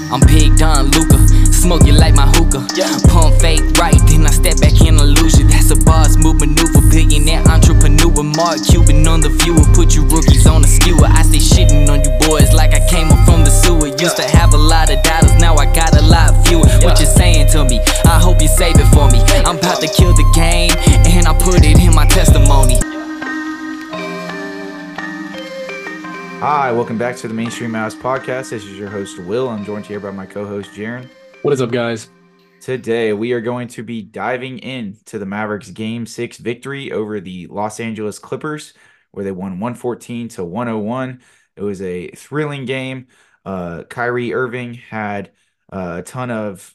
I'm Big Don Luca, smoke it like my hookah. Pump fake right, then I step back in illusion. That's a boss move maneuver, billionaire entrepreneur. Mark Cuban on the viewer, put you rookies on the skewer. I stay shitting on you boys like I came up from the sewer. Used to have a lot of dollars, now I got a lot fewer. What you saying to me? I hope you save it for me. I'm about to kill the game, and I put it in my testimony. Hi, welcome back to the Mainstream Mouse Podcast. This is your host, Will. I'm joined here by my co-host, Jaron. What is up, guys? Today, we are going to be diving into the Mavericks Game 6 victory over the Los Angeles Clippers, where they won 114-101. It was a thrilling game. Kyrie Irving had a ton of,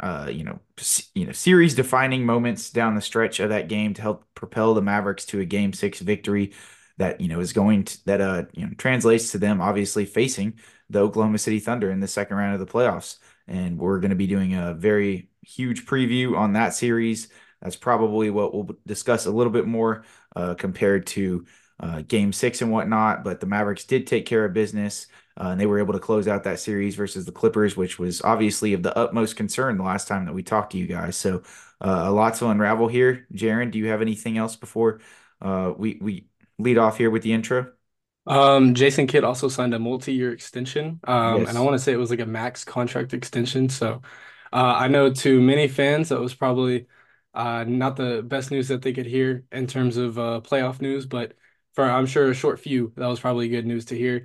series-defining moments down the stretch of that game to help propel the Mavericks to a Game 6 victory that translates to them obviously facing the Oklahoma City Thunder in the second round of the playoffs. And we're going to be doing a very huge preview on that series. That's probably what we'll discuss a little bit more compared to Game 6 and whatnot. But the Mavericks did take care of business, and they were able to close out that series versus the Clippers, which was obviously of the utmost concern the last time that we talked to you guys. So a lot to unravel here. Jaron, do you have anything else before we lead off here with the intro? Jason Kidd also signed a multi-year extension, Yes. and I want to say it was like a max contract extension. So I know to many fans that was probably not the best news that they could hear in terms of playoff news, but for I'm sure a short few, that was probably good news to hear.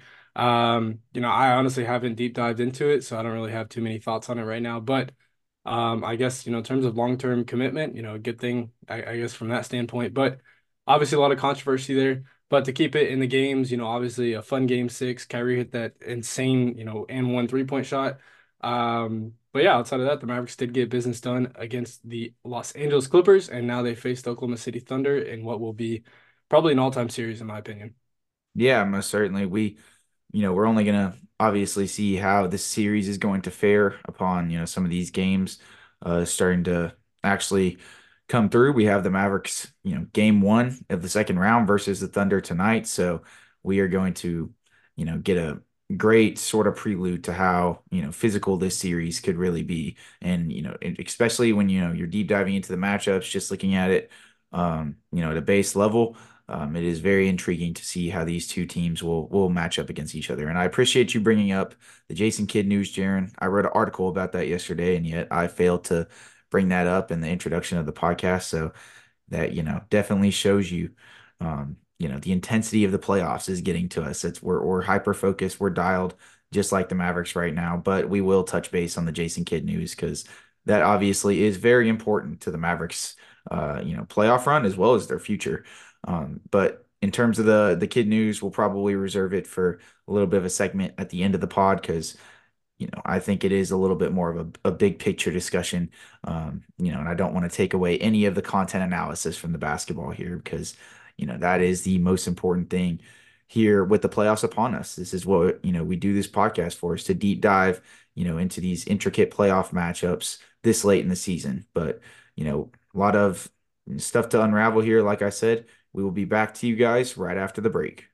I honestly haven't deep dived into it, so I don't really have too many thoughts on it right now. But I guess in terms of long-term commitment, a good thing, I guess from that standpoint. But obviously a lot of controversy there. But to keep it in the games, obviously a fun game 6. Kyrie hit that insane, and one three-point shot. But yeah, outside of that, the Mavericks did get business done against the Los Angeles Clippers, and now they faced Oklahoma City Thunder in what will be probably an all-time series, in my opinion. Yeah, most certainly. We're only going to obviously see how this series is going to fare upon, some of these games starting to actually come through. We have the Mavericks, game 1 of the second round versus the Thunder tonight. So we are going to, get a great sort of prelude to how, physical this series could really be. And, especially when, you're deep diving into the matchups, just looking at it, at a base level. It is very intriguing to see how these two teams will match up against each other. And I appreciate you bringing up the Jason Kidd news, Jaron. I wrote an article about that yesterday, and yet I failed to bring that up in the introduction of the podcast. So that, definitely shows you, the intensity of the playoffs is getting to us. We're hyper focused. We're dialed just like the Mavericks right now, but we will touch base on the Jason Kidd news because that obviously is very important to the Mavericks, playoff run as well as their future. But in terms of the Kidd news, we'll probably reserve it for a little bit of a segment at the end of the pod because I think it is a little bit more of a big picture discussion. And I don't want to take away any of the content analysis from the basketball here because, that is the most important thing here with the playoffs upon us. This is what, we do this podcast for, is to deep dive, into these intricate playoff matchups this late in the season. But, a lot of stuff to unravel here. Like I said, we will be back to you guys right after the break.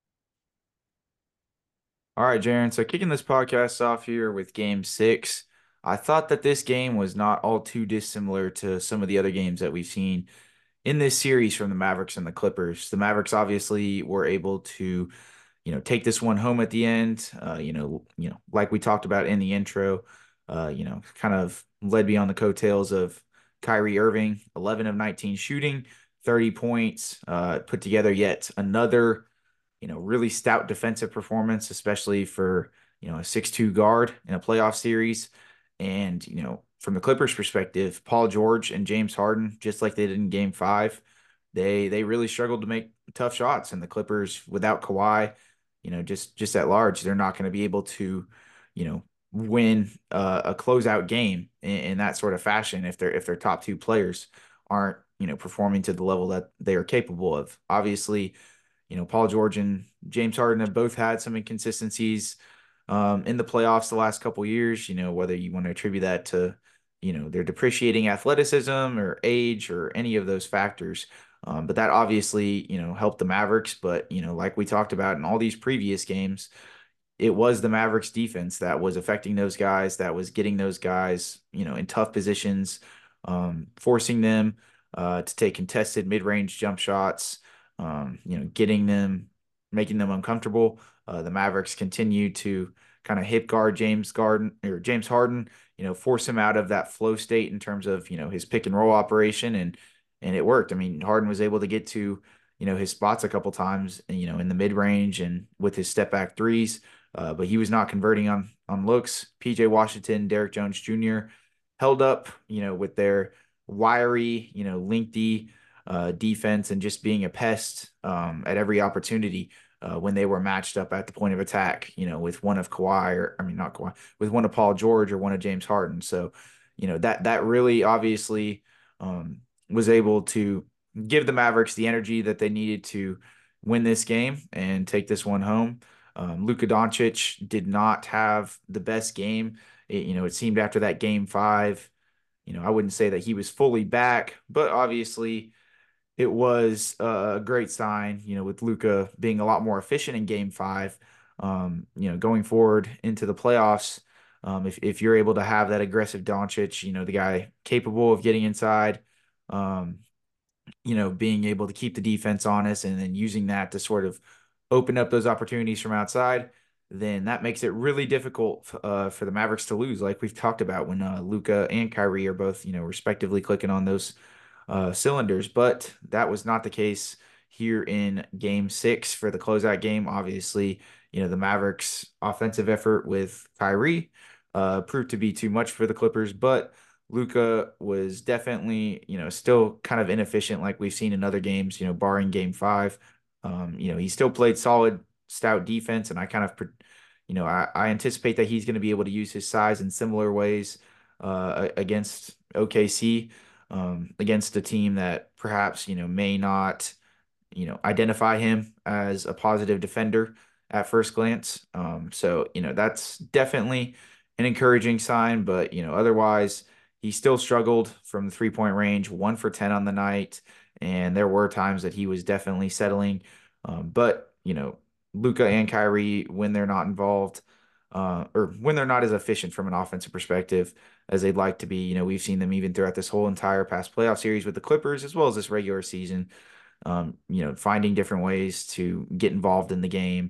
All right, Jaron. So kicking this podcast off here with game 6, I thought that this game was not all too dissimilar to some of the other games that we've seen in this series from the Mavericks and the Clippers. The Mavericks obviously were able to, take this one home at the end. Like we talked about in the intro, kind of led me on the coattails of Kyrie Irving, 11 of 19 shooting, 30 points, put together yet another really stout defensive performance, especially for, a 6'2" guard in a playoff series. And, from the Clippers perspective, Paul George and James Harden, just like they did in game 5, they really struggled to make tough shots. And the Clippers, without Kawhi, just at large, they're not going to be able to, win a closeout game in that sort of fashion if their top 2 players aren't, performing to the level that they are capable of. Obviously, Paul George and James Harden have both had some inconsistencies in the playoffs the last couple years, whether you want to attribute that to, their depreciating athleticism or age or any of those factors. But that obviously, helped the Mavericks. But, like we talked about in all these previous games, it was the Mavericks defense that was affecting those guys, that was getting those guys, in tough positions, forcing them to take contested mid-range jump shots, getting them, making them uncomfortable. The Mavericks continue to kind of hip guard James Harden, force him out of that flow state in terms of, his pick and roll operation. And it worked. I mean, Harden was able to get to, his spots a couple times, in the mid range and with his step back threes. But he was not converting on looks. PJ Washington, Derrick Jones Jr. held up, with their wiry, lengthy defense and just being a pest at every opportunity when they were matched up at the point of attack, with one of Kawhi, or I mean not Kawhi, with one of Paul George or one of James Harden. So, that really obviously was able to give the Mavericks the energy that they needed to win this game and take this one home. Luka Doncic did not have the best game. It seemed after that game 5, I wouldn't say that he was fully back, but obviously it was a great sign, with Luka being a lot more efficient in game 5. Going forward into the playoffs, if you're able to have that aggressive Doncic, the guy capable of getting inside, being able to keep the defense honest and then using that to sort of open up those opportunities from outside, then that makes it really difficult for the Mavericks to lose, like we've talked about when Luka and Kyrie are both, respectively clicking on those cylinders. But that was not the case here in Game 6 for the closeout game. Obviously, the Mavericks' offensive effort with Kyrie proved to be too much for the Clippers, but Luka was definitely, still kind of inefficient like we've seen in other games, barring game 5. He still played solid, stout defense, and I kind of, I anticipate that he's going to be able to use his size in similar ways against OKC, against a team that perhaps, may not, identify him as a positive defender at first glance. So, that's definitely an encouraging sign, but, otherwise, he still struggled from the 3-point range, 1 for 10 on the night. And there were times that he was definitely settling. But, Luka and Kyrie, when they're not involved, or when they're not as efficient from an offensive perspective as they'd like to be, we've seen them even throughout this whole entire past playoff series with the Clippers, as well as this regular season, finding different ways to get involved in the game,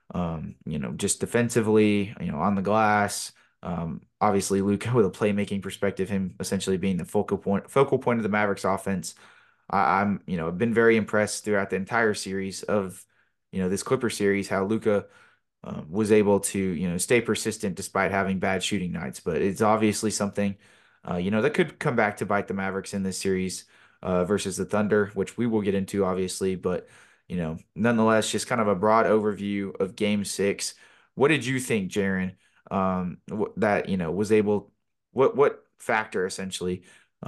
just defensively, on the glass. Obviously, Luka with a playmaking perspective, him essentially being the focal point of the Mavericks offense. I've been very impressed throughout the entire series of, this Clipper series, how Luka was able to, stay persistent despite having bad shooting nights. But it's obviously something, that could come back to bite the Mavericks in this series versus the Thunder, which we will get into, obviously. But, nonetheless, just kind of a broad overview of Game 6. What did you think, Jaren, that, was able, what factor essentially,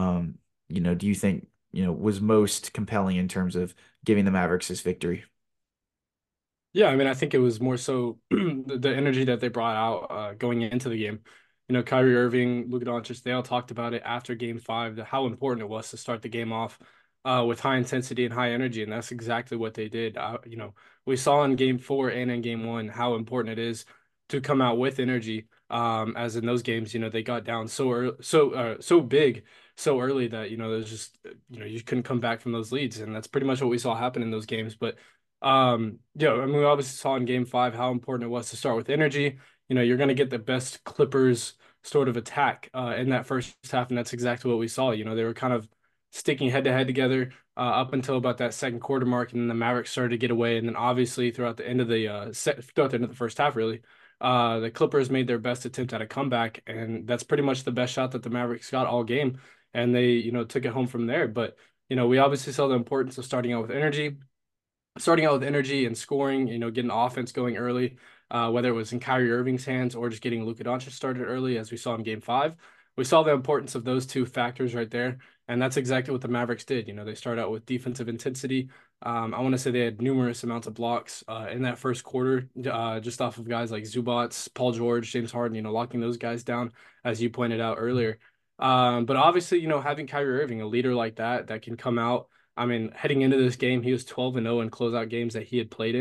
do you think, was most compelling in terms of giving the Mavericks this victory? Yeah, I mean, I think it was more so the energy that they brought out going into the game. Kyrie Irving, Luka Doncic, they all talked about it after Game 5, how important it was to start the game off with high intensity and high energy, and that's exactly what they did. We saw in Game 4 and in Game 1 how important it is to come out with energy. As in those games, they got down so early, so big, so early that there's just you couldn't come back from those leads, and that's pretty much what we saw happen in those games. But yeah, I mean, we obviously saw in Game 5 how important it was to start with energy. You're going to get the best Clippers sort of attack in that first half, and that's exactly what we saw. They were kind of sticking head to head together up until about that second quarter mark, and then the Mavericks started to get away, and then obviously throughout the end of the first half, really, the Clippers made their best attempt at a comeback, and that's pretty much the best shot that the Mavericks got all game, and they took it home from there. But we obviously saw the importance of starting out with energy and scoring, getting offense going early, whether it was in Kyrie Irving's hands or just getting Luka Doncic started early, as we saw in Game 5. We saw the importance of those two factors right there, and that's exactly what the Mavericks did. They started out with defensive intensity. I want to say they had numerous amounts of blocks in that first quarter, just off of guys like Zubats, Paul George, James Harden, locking those guys down, as you pointed out earlier. But obviously, having Kyrie Irving, a leader like that can come out. I mean, heading into this game, he was 12-0 in closeout games that he had played in.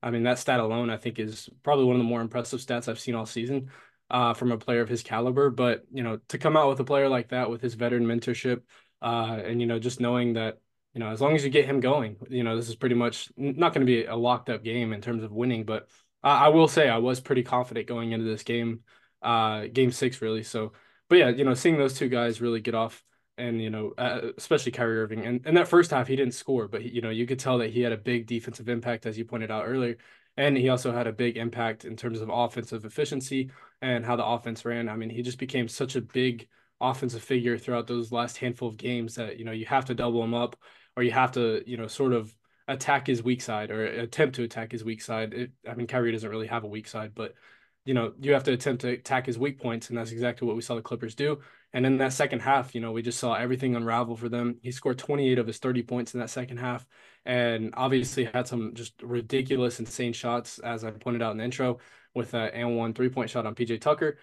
I mean, that stat alone, I think, is probably one of the more impressive stats I've seen all season from a player of his caliber. But, to come out with a player like that with his veteran mentorship and, just knowing that, as long as you get him going, this is pretty much not going to be a locked up game in terms of winning. But I will say I was pretty confident going into this game, game six, really. So, but yeah, seeing those two guys really get off and especially Kyrie Irving. And that first half he didn't score, but you could tell that he had a big defensive impact as you pointed out earlier, and he also had a big impact in terms of offensive efficiency and how the offense ran. I mean, he just became such a big offensive figure throughout those last handful of games that you have to double him up or you have to sort of attack his weak side or attempt to attack his weak side. I mean, Kyrie doesn't really have a weak side, but you have to attempt to attack his weak points, and that's exactly what we saw the Clippers do. And in that second half, we just saw everything unravel for them. He scored 28 of his 30 points in that second half, and obviously had some just ridiculous, insane shots, as I pointed out in the intro, with an and one 3-point shot on PJ Tucker.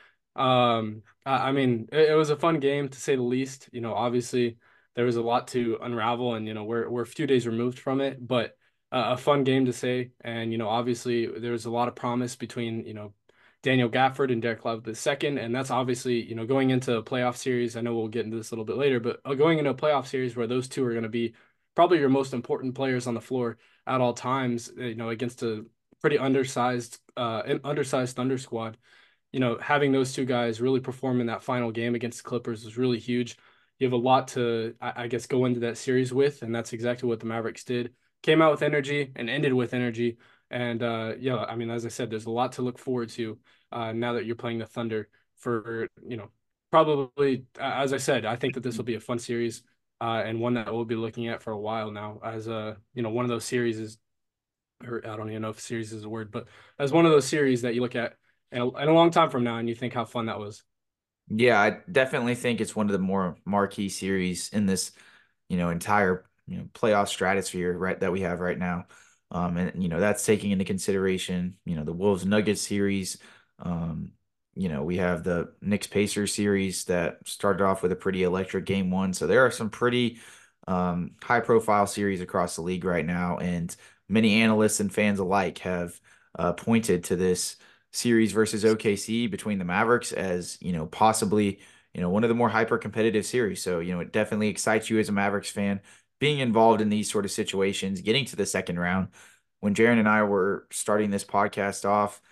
I mean, it was a fun game to say the least. Obviously there was a lot to unravel, and we're a few days removed from it, but a fun game to say. And obviously there was a lot of promise between Daniel Gafford and Derek Lively II. And that's obviously, going into a playoff series. I know we'll get into this a little bit later, but going into a playoff series where those two are going to be probably your most important players on the floor at all times, against a pretty undersized Thunder squad, having those two guys really perform in that final game against the Clippers was really huge. You have a lot to, I guess, go into that series with, and that's exactly what the Mavericks did. Came out with energy and ended with energy. And yeah, I mean, as I said, there's a lot to look forward to now that you're playing the Thunder for, probably, as I said, I think that this will be a fun series and one that we'll be looking at for a while now as one of those series is, or I don't even know if series is a word, but as one of those series that you look at and a long time from now and you think how fun that was. Yeah, I definitely think it's one of the more marquee series in this, entire, playoff stratosphere, right, that we have right now. And that's taking into consideration, the Wolves Nuggets series. Um, we have the Knicks Pacers series that started off with a pretty electric game one. So there are some pretty high profile series across the league right now, and many analysts and fans alike have pointed to this series versus OKC between the Mavericks as, possibly, one of the more hyper competitive series. So, it definitely excites you as a Mavericks fan being involved in these sort of situations, getting to the second round. When Jaron and I were starting this podcast off,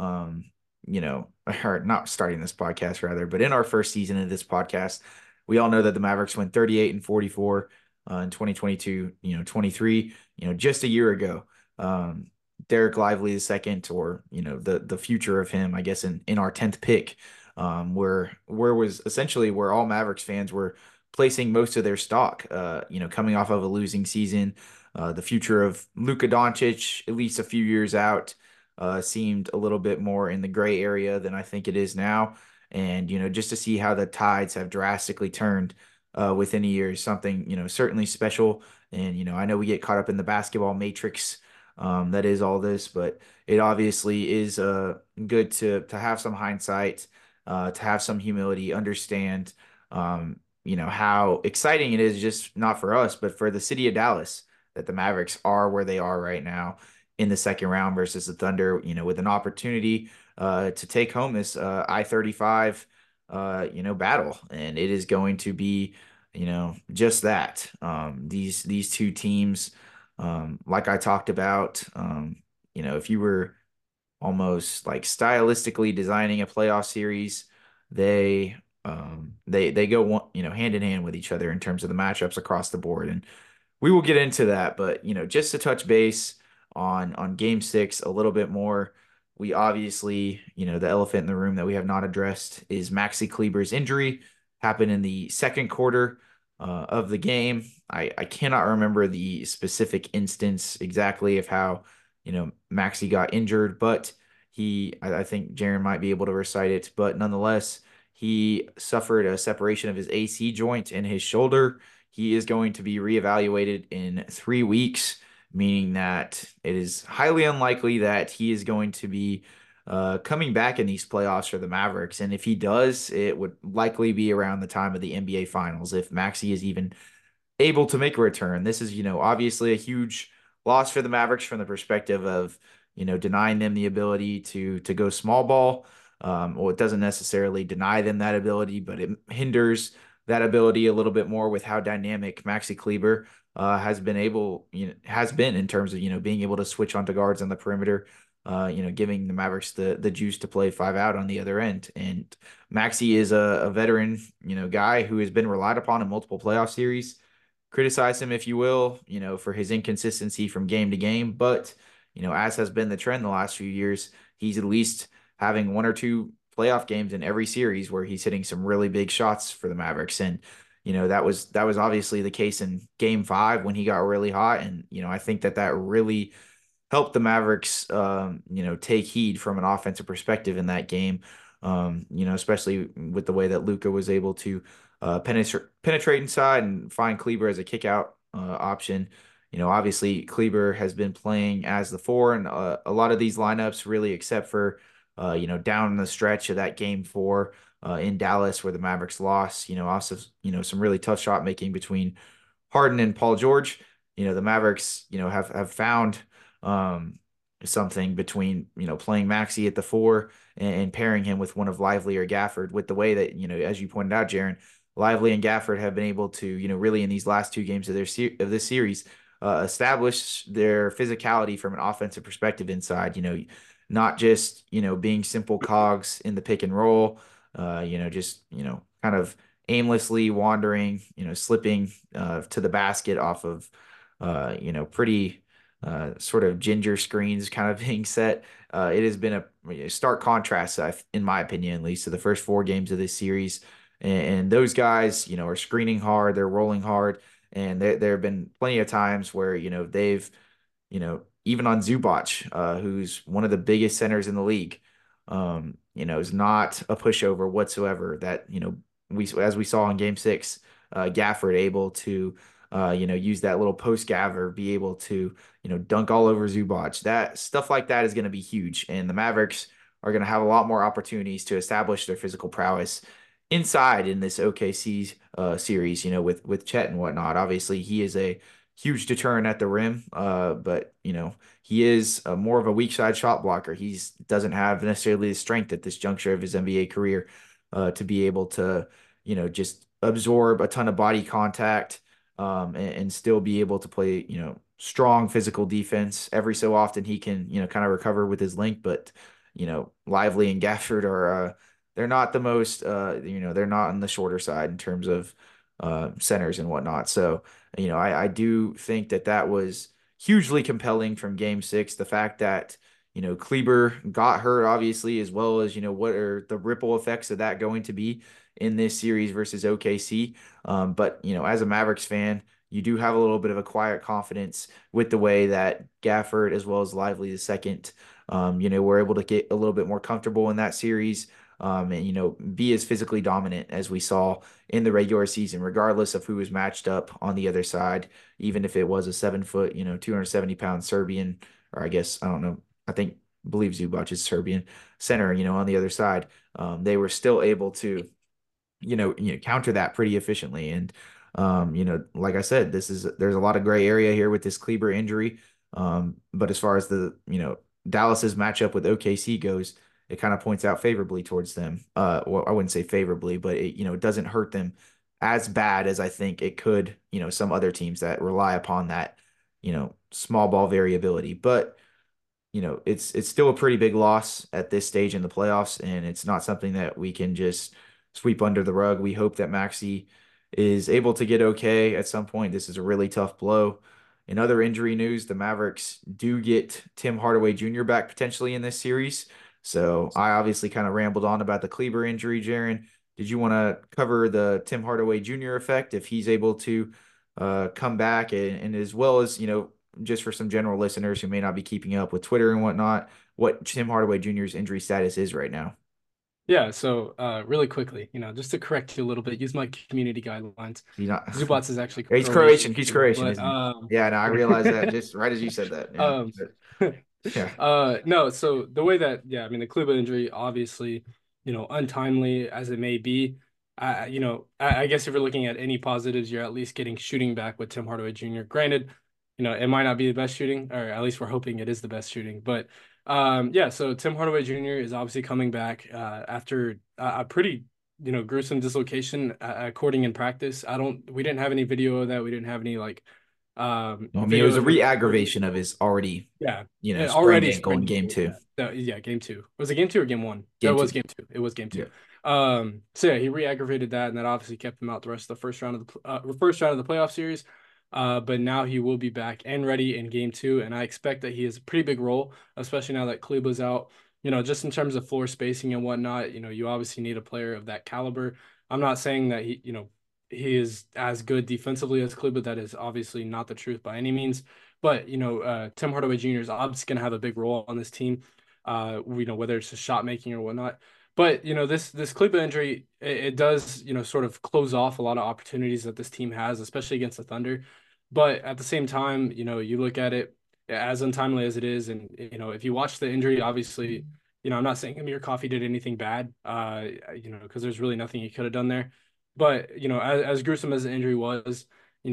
or not starting this podcast rather, but in our first season of this podcast, we all know that the Mavericks went 38 and 44 in 2022, 23, just a year ago. Derek Lively the second, or the future of him, I guess in our 10th pick, where was essentially where all Mavericks fans were placing most of their stock. Coming off of a losing season, the future of Luka Doncic, at least a few years out, seemed a little bit more in the gray area than I think it is now. And just to see how the tides have drastically turned within a year is something certainly special. And I know we get caught up in the basketball matrix that is all this, but it obviously is good to have some hindsight, to have some humility, understand how exciting it is, just not for us, but for the city of Dallas, that the Mavericks are where they are right now in the second round versus the Thunder, with an opportunity to take home this I-35 battle, and it is going to be just that. These two teams, like I talked about, if you were almost like stylistically designing a playoff series, they go one, hand in hand with each other in terms of the matchups across the board. And we will get into that, but just to touch base on game six a little bit more, we obviously, the elephant in the room that we have not addressed is Maxi Kleber's injury. Happened in the second quarter of the game. I cannot remember the specific instance exactly of how, Maxi got injured, but I think Jaron might be able to recite it, but nonetheless, he suffered a separation of his AC joint in his shoulder. He is going to be reevaluated in 3 weeks, meaning that it is highly unlikely that he is going to be coming back in these playoffs for the Mavericks. And if he does, it would likely be around the time of the NBA Finals if Maxi is even able to make a return. This is, obviously a huge loss for the Mavericks from the perspective of, denying them the ability to go small ball. Well, it doesn't necessarily deny them that ability, but it hinders that ability a little bit more with how dynamic Maxi Kleber has been in terms of being able to switch onto guards on the perimeter. Giving the Mavericks the juice to play five out on the other end. And Maxi is a veteran, guy who has been relied upon in multiple playoff series. Criticize him if you will, for his inconsistency from game to game. But, as has been the trend the last few years, he's at least having one or two playoff games in every series where he's hitting some really big shots for the Mavericks. And, that was obviously the case in game 5 when he got really hot. And, I think that really helped the Mavericks, take heed from an offensive perspective in that game. Especially with the way that Luka was able to penetrate inside and find Kleber as a kick out option. Obviously Kleber has been playing as the 4 and a lot of these lineups really, except for down the stretch of that game 4 in Dallas where the Mavericks lost. Also some really tough shot making between Harden and Paul George. The Mavericks have found um, something between playing Maxi at the 4 and pairing him with one of Lively or Gafford, with the way that as you pointed out, Jaron, Lively and Gafford have been able to really in these last 2 games of this series establish their physicality from an offensive perspective inside. Not just being simple cogs in the pick and roll. Just kind of aimlessly wandering, slipping to the basket off of pretty sort of ginger screens kind of being set. It has been a stark contrast, in my opinion, at least, to the first 4 games of this series. And those guys, are screening hard, they're rolling hard, and there have been plenty of times where they've, even on Zubac, who's one of the biggest centers in the league, is not a pushover whatsoever. That as we saw in Game 6, Gafford able to use that little post gather, be able to, dunk all over Zubac. That stuff like that is going to be huge. And the Mavericks are going to have a lot more opportunities to establish their physical prowess inside in this OKC series, with Chet and whatnot. Obviously, he is a huge deterrent at the rim, but, he is more of a weak side shot blocker. He doesn't have necessarily the strength at this juncture of his NBA career to be able to, just absorb a ton of body contact and still be able to play, strong physical defense. Every so often he can, kind of recover with his length, but, Lively and Gafford are, they're not the most, they're not on the shorter side in terms of centers and whatnot. So, I do think that was hugely compelling from game 6. The fact that, Kleber got hurt, obviously, as well as, what are the ripple effects of that going to be in this series versus OKC. But, as a Mavericks fan, you do have a little bit of a quiet confidence with the way that Gafford as well as Lively the second, were able to get a little bit more comfortable in that series. And be as physically dominant as we saw in the regular season, regardless of who was matched up on the other side, even if it was a 7-foot, 270-pound Serbian, or I guess, I don't know, believe Zubac is Serbian center, on the other side. They were still able to, counter that pretty efficiently. And, like I said, there's a lot of gray area here with this Kleber injury. But as far as the, Dallas's matchup with OKC goes, it kind of points out favorably towards them. Well, I wouldn't say favorably, but it doesn't hurt them as bad as I think it could, some other teams that rely upon that, small ball variability. But, it's still a pretty big loss at this stage in the playoffs, and it's not something that we can just sweep under the rug. We hope that Maxi is able to get okay at some point. This is a really tough blow. In other injury news, the Mavericks do get Tim Hardaway Jr. back potentially in this series. So I obviously kind of rambled on about the Kleber injury, Jaron. Did you want to cover the Tim Hardaway Jr. effect if he's able to come back, and as well as, just for some general listeners who may not be keeping up with Twitter and whatnot, what Tim Hardaway Jr.'s injury status is right now? Yeah, so really quickly, just to correct you a little bit, use my community guidelines. He's not. Zubac is actually He's Croatian. Croatian. He's Croatian, But isn't he? Yeah, no, I realized that just right as you said that. Yeah. um Yeah. no, so the way that, yeah, I mean, the Kleber injury, obviously, untimely as it may be, I guess if you're looking at any positives, you're at least getting shooting back with Tim Hardaway Jr. Granted, it might not be the best shooting, or at least we're hoping it is the best shooting. But yeah, so Tim Hardaway Jr. is obviously coming back after a pretty, gruesome dislocation according in practice. We didn't have any video of that. We didn't have any like I mean, it video was a of him. re-aggravation of his already, Yeah, sprained already ankle in sprained game ankle. two. Yeah. Yeah, game two. Was it game two or game one? That Game was two. game two. It was game two. Yeah. So yeah, he re-aggravated that, and that obviously kept him out the rest of the first round of the playoff series. But now he will be back and ready in game two, and I expect that he has a pretty big role, especially now that Kleber's out. Just in terms of floor spacing and whatnot, you obviously need a player of that caliber. I'm not saying that he is as good defensively as Kleber. That is obviously not the truth by any means. But Tim Hardaway Jr. is obviously going to have a big role on this team. Whether it's just shot making or whatnot. But this Kleber injury, it does sort of close off a lot of opportunities that this team has, especially against the Thunder. But at the same time, you look at it as untimely as it is, and if you watch the injury, obviously, I'm not saying Amir Coffey did anything bad, because there's really nothing he could have done there. But as gruesome as the injury was,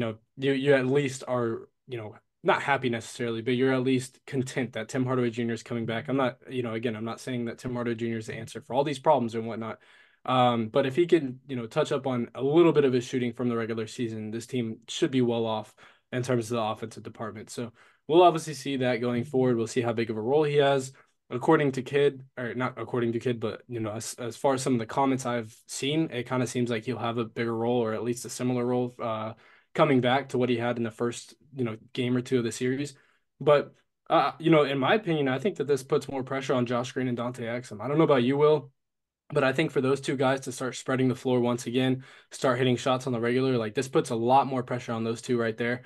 you at least are not happy necessarily, but you're at least content that Tim Hardaway Jr. is coming back. I'm not, again, I'm not saying that Tim Hardaway Jr. is the answer for all these problems and whatnot. But if he can, touch up on a little bit of his shooting from the regular season, this team should be well off in terms of the offensive department. So we'll obviously see that going forward. We'll see how big of a role he has. According to Kidd, or not according to Kidd, but as far as some of the comments I've seen, it kind of seems like he'll have a bigger role or at least a similar role coming back to what he had in the first, game or two of the series. But in my opinion, I think that this puts more pressure on Josh Green and Dante Exum. I don't know about you, Will, but I think for those two guys to start spreading the floor once again, start hitting shots on the regular, like this puts a lot more pressure on those two right there.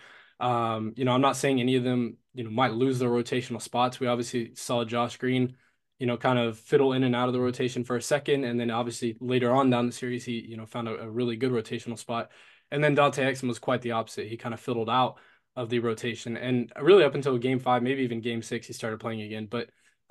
I'm not saying any of them, might lose their rotational spots. We obviously saw Josh Green, kind of fiddle in and out of the rotation for a second. And then obviously later on down the series, he, found a really good rotational spot. And then Dante Exum was quite the opposite. He kind of fiddled out of the rotation. And really up until game five, maybe even game six, he started playing again. But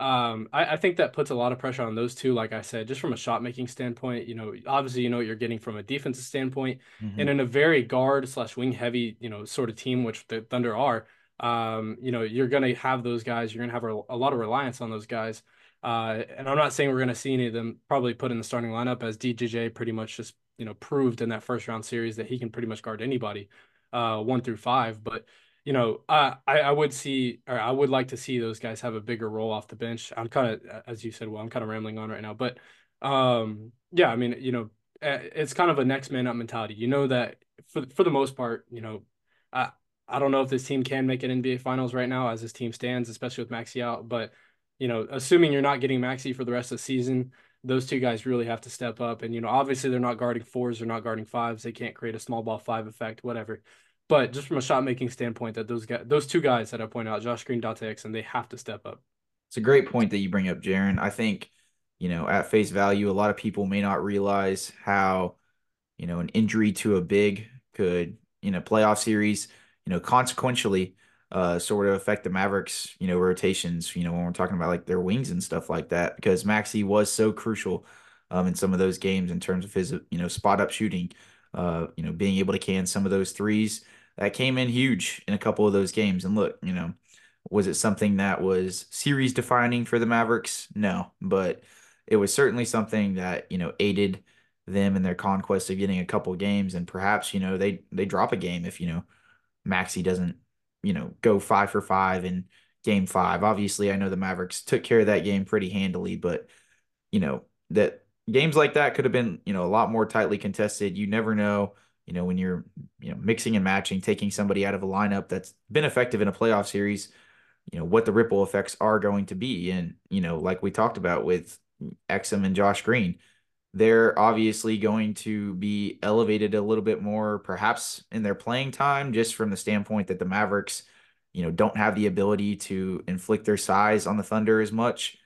I think that puts a lot of pressure on those two. Like I said, just from a shot making standpoint, obviously you know what you're getting from a defensive standpoint, and in a very guard slash wing heavy, sort of team, which the Thunder are, you're gonna have those guys. You're gonna have a lot of reliance on those guys. And I'm not saying we're gonna see any of them probably put in the starting lineup, as DJJ pretty much just proved in that first round series that he can pretty much guard anybody, 1 through 5. But I would see, or I would like to see those guys have a bigger role off the bench. I'm kind of, as you said, well, I'm kind of rambling on right now, but yeah, I mean, it's kind of a next man up mentality. You know that for the most part, I I don't know if this team can make it NBA Finals right now as this team stands, especially with Maxey out. But assuming you're not getting Maxey for the rest of the season, those two guys really have to step up. And obviously they're not guarding fours, they're not guarding fives. They can't create a small ball five effect, whatever. But just from a shot making standpoint, that those two guys that I point out, Josh Green, Dante Exum, they have to step up. It's a great point that you bring up, Jaron. I think, at face value, a lot of people may not realize how, an injury to a big could, in a playoff series, consequentially, sort of affect the Mavericks, rotations, when we're talking about like their wings and stuff like that, because Maxey was so crucial in some of those games in terms of his, spot up shooting, being able to can some of those threes that came in huge in a couple of those games. And look, was it something that was series defining for the Mavericks? No, but it was certainly something that, aided them in their conquest of getting a couple of games. And perhaps, they drop a game if, Maxey doesn't, go 5 for 5 in game five. Obviously, I know the Mavericks took care of that game pretty handily, but, that games like that could have been, a lot more tightly contested. You never know, when you're, mixing and matching, taking somebody out of a lineup that's been effective in a playoff series, what the ripple effects are going to be. And, like we talked about with Exum and Josh Green, they're obviously going to be elevated a little bit more, perhaps in their playing time, just from the standpoint that the Mavericks, don't have the ability to inflict their size on the Thunder as much.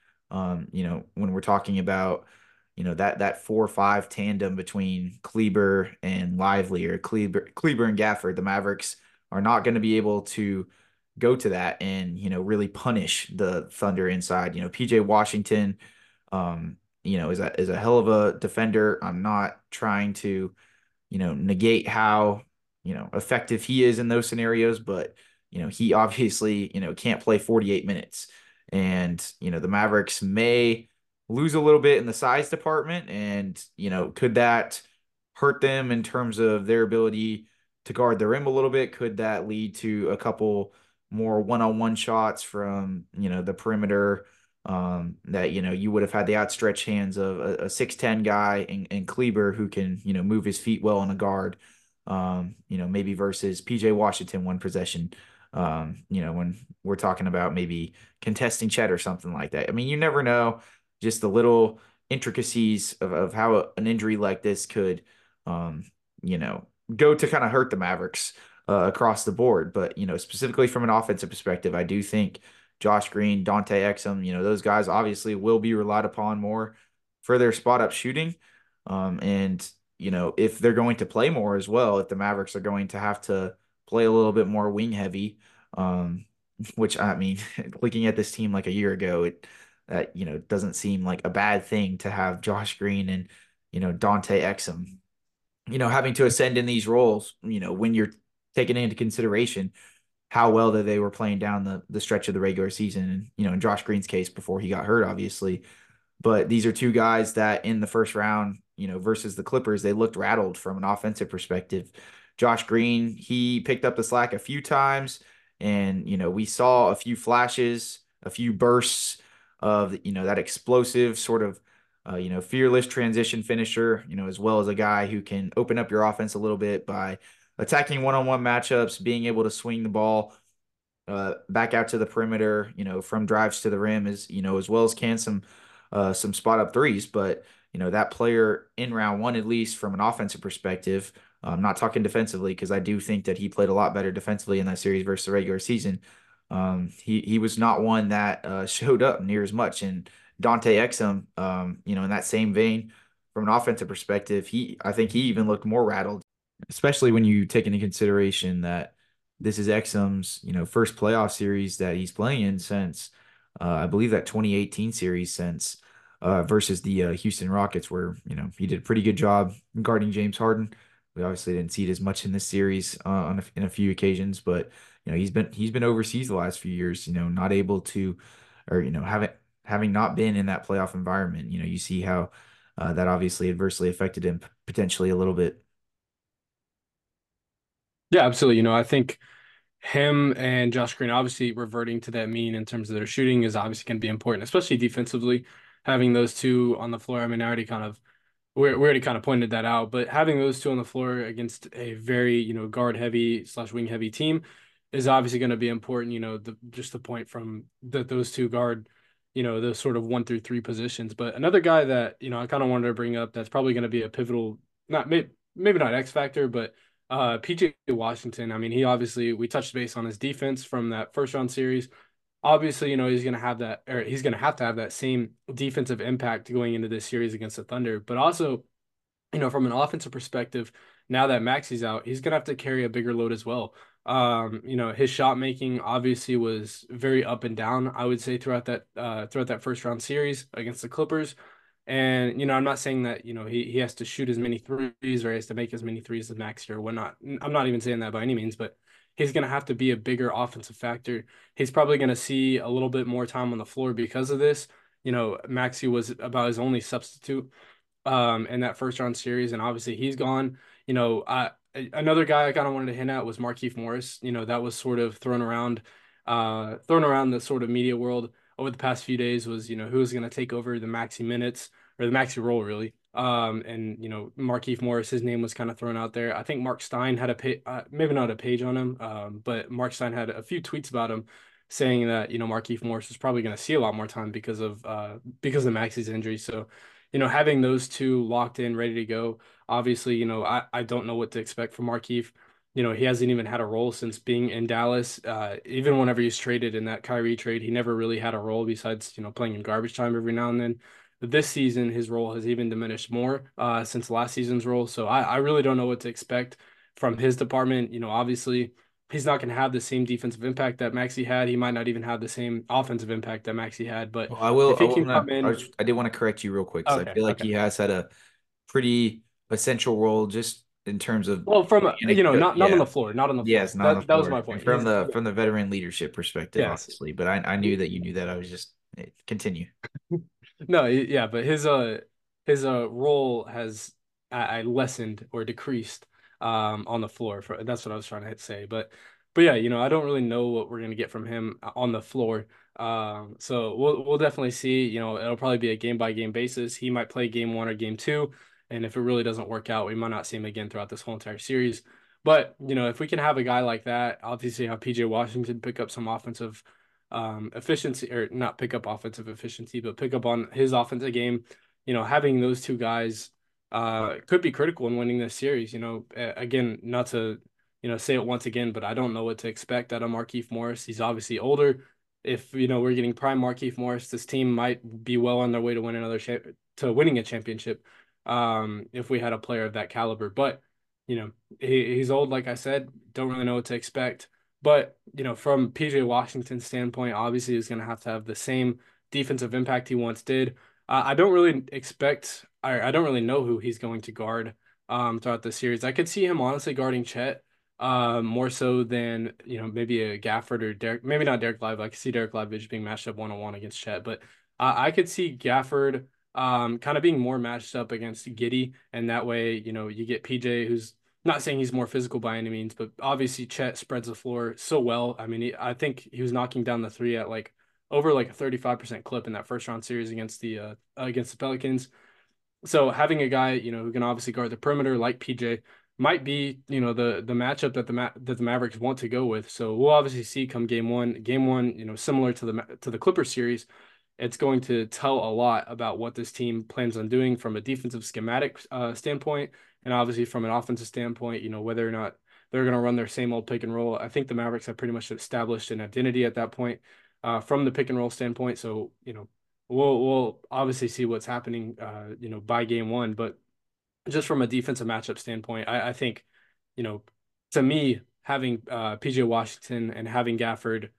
When we're talking about, that 4-5 tandem between Kleber and Lively, or Kleber and Gafford, the Mavericks are not going to be able to go to that and, really punish the Thunder inside. PJ Washington, is a hell of a defender. I'm not trying to, negate how, effective he is in those scenarios, but he obviously, can't play 48 minutes. And, the Mavericks may lose a little bit in the size department. And, could that hurt them in terms of their ability to guard the rim a little bit? Could that lead to a couple more one-on-one shots from, the perimeter? That you would have had the outstretched hands of a 6'10" guy and Kleber who can move his feet well on a guard. Maybe versus PJ Washington one possession. When we're talking about maybe contesting Chet or something like that. I mean, you never know, just the little intricacies of how an injury like this could, um, you know, go to kind of hurt the Mavericks across the board. But, specifically from an offensive perspective, I do think Josh Green, Dante Exum, those guys obviously will be relied upon more for their spot up shooting. And, if they're going to play more as well, if the Mavericks are going to have to play a little bit more wing heavy, um, which I mean, looking at this team like a year ago, doesn't seem like a bad thing to have Josh Green and, Dante Exum, having to ascend in these roles, when you're taking into consideration how well that they were playing down the stretch of the regular season. And, in Josh Green's case before he got hurt, obviously. But these are two guys that in the first round, versus the Clippers, they looked rattled from an offensive perspective. Josh Green, he picked up the slack a few times, and we saw a few flashes, a few bursts of that explosive sort of fearless transition finisher, as well as a guy who can open up your offense a little bit by attacking one-on-one matchups, being able to swing the ball back out to the perimeter, from drives to the rim, as well as can some spot up threes. But that player in round one, at least from an offensive perspective, I'm not talking defensively because I do think that he played a lot better defensively in that series versus the regular season. He was not one that showed up near as much. And Dante Exum, in that same vein, from an offensive perspective, I think he even looked more rattled, especially when you take into consideration that this is Exum's, first playoff series that he's playing in since I believe that 2018 series since versus the Houston Rockets, where he did a pretty good job guarding James Harden. We obviously didn't see it as much in this series in a few occasions, but he's been overseas the last few years. Not able to, or having not been in that playoff environment. You see how that obviously adversely affected him potentially a little bit. Yeah, absolutely. I think him and Josh Green obviously reverting to that mean in terms of their shooting is obviously going to be important, especially defensively. Having those two on the floor, I mean, we already kind of pointed that out, but having those two on the floor against a very, guard heavy / wing heavy team is obviously going to be important. Just the point from that those two guard, those sort of 1 through 3 positions. But another guy that, I kind of wanted to bring up that's probably going to be a pivotal, not maybe not X factor, but PJ Washington. I mean, we touched base on his defense from that first round series. Obviously, he's going to have that, or he's going to have that same defensive impact going into this series against the Thunder. But also, from an offensive perspective, now that Maxi's out, he's going to have to carry a bigger load as well. His shot making obviously was very up and down, I would say, throughout that first round series against the Clippers. And, I'm not saying that, he has to shoot as many threes or he has to make as many threes as Maxi or whatnot. I'm not even saying that by any means, but he's going to have to be a bigger offensive factor. He's probably going to see a little bit more time on the floor because of this. Maxi was about his only substitute in that first round series, and obviously he's gone. Another guy I kind of wanted to hint at was Markieff Morris. That was sort of thrown around the sort of media world over the past few days was, who was going to take over the Maxi minutes or the Maxi role really. And Markieff Morris, his name was kind of thrown out there. I think Mark Stein had maybe not a page on him, but Mark Stein had a few tweets about him saying that, Markieff Morris was probably going to see a lot more time because of Maxi's injury. So, having those two locked in, ready to go, obviously, I don't know what to expect from Markieff. He hasn't even had a role since being in Dallas. Even whenever he's traded in that Kyrie trade, he never really had a role besides, playing in garbage time every now and then. But this season, his role has even diminished more since last season's role. So I really don't know what to expect from his department. Obviously, he's not going to have the same defensive impact that Maxi had. He might not even have the same offensive impact that Maxi had. But Well, I will. if he can come in, I did want to correct you real quick because I okay, feel like okay. he has had a pretty essential role just in terms of Well, from anecdote. not on Yeah. the floor, not on the floor. Yes, not on the That was my floor. And point. from He's the veteran leadership perspective, yes. obviously. But I knew that you knew that. I was just continue. No, yeah, but his role has I lessened or decreased on the floor. That's what I was trying to say. But yeah, I don't really know what we're gonna get from him on the floor. So we'll definitely see. It'll probably be a game by game basis. He might play game one or game two, and if it really doesn't work out, we might not see him again throughout this whole entire series. But if we can have a guy like that, obviously have PJ Washington pick up some offensive efficiency, or not pick up offensive efficiency, but pick up on his offensive game. Having those two guys could be critical in winning this series. Again, not to say it once again, but I don't know what to expect out of Markieff Morris. He's obviously older. If we're getting prime Markieff Morris, this team might be well on their way to win to winning a championship. If we had a player of that caliber, but he's old, like I said. Don't really know what to expect. But, from PJ Washington's standpoint, obviously he's going to have the same defensive impact he once did. I don't really expect, I don't really know who he's going to guard throughout the series. I could see him honestly guarding Chet more so than, maybe a Gafford or Derek, maybe not Derek Lively. I could see Derek Lively being matched up one-on-one against Chet, but I could see Gafford kind of being more matched up against Giddey. And that way, you get PJ, who's not saying he's more physical by any means, but obviously Chet spreads the floor so well. I mean, I think he was knocking down the three at like over like a 35% clip in that first round series against the Pelicans. So having a guy, who can obviously guard the perimeter like PJ might be, the matchup that the Mavericks want to go with. So we'll obviously see come game one. Game one, similar to the Clippers series, it's going to tell a lot about what this team plans on doing from a defensive schematic standpoint, and obviously from an offensive standpoint, whether or not they're going to run their same old pick and roll. I think the Mavericks have pretty much established an identity at that point from the pick and roll standpoint. So, we'll obviously see what's happening, by game one. But just from a defensive matchup standpoint, I think, you know, to me, having PJ Washington and having Gafford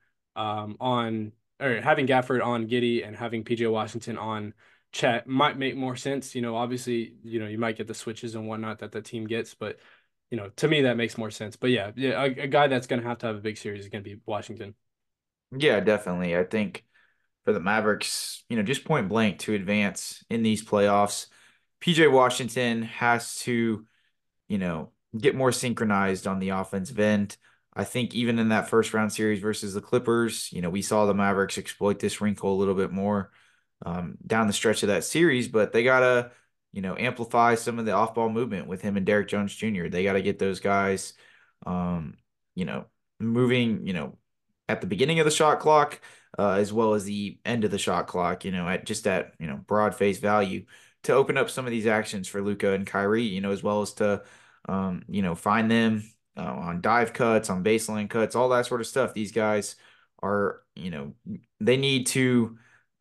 on or having Gafford on Giddey and having PJ Washington on Chet might make more sense. Obviously, you might get the switches and whatnot that the team gets, but to me that makes more sense. But yeah, a guy that's going to have a big series is going to be Washington. Yeah, definitely. I think for the Mavericks, just point blank to advance in these playoffs, PJ Washington has to, get more synchronized on the offensive end. I think even in that first round series versus the Clippers, we saw the Mavericks exploit this wrinkle a little bit more down the stretch of that series, but they gotta, amplify some of the off-ball movement with him and Derek Jones Jr. They gotta get those guys, um, you know, moving, at the beginning of the shot clock, as well as the end of the shot clock, at broad face value to open up some of these actions for Luka and Kyrie, as well as to, find them on dive cuts, on baseline cuts, all that sort of stuff. These guys are, they need to,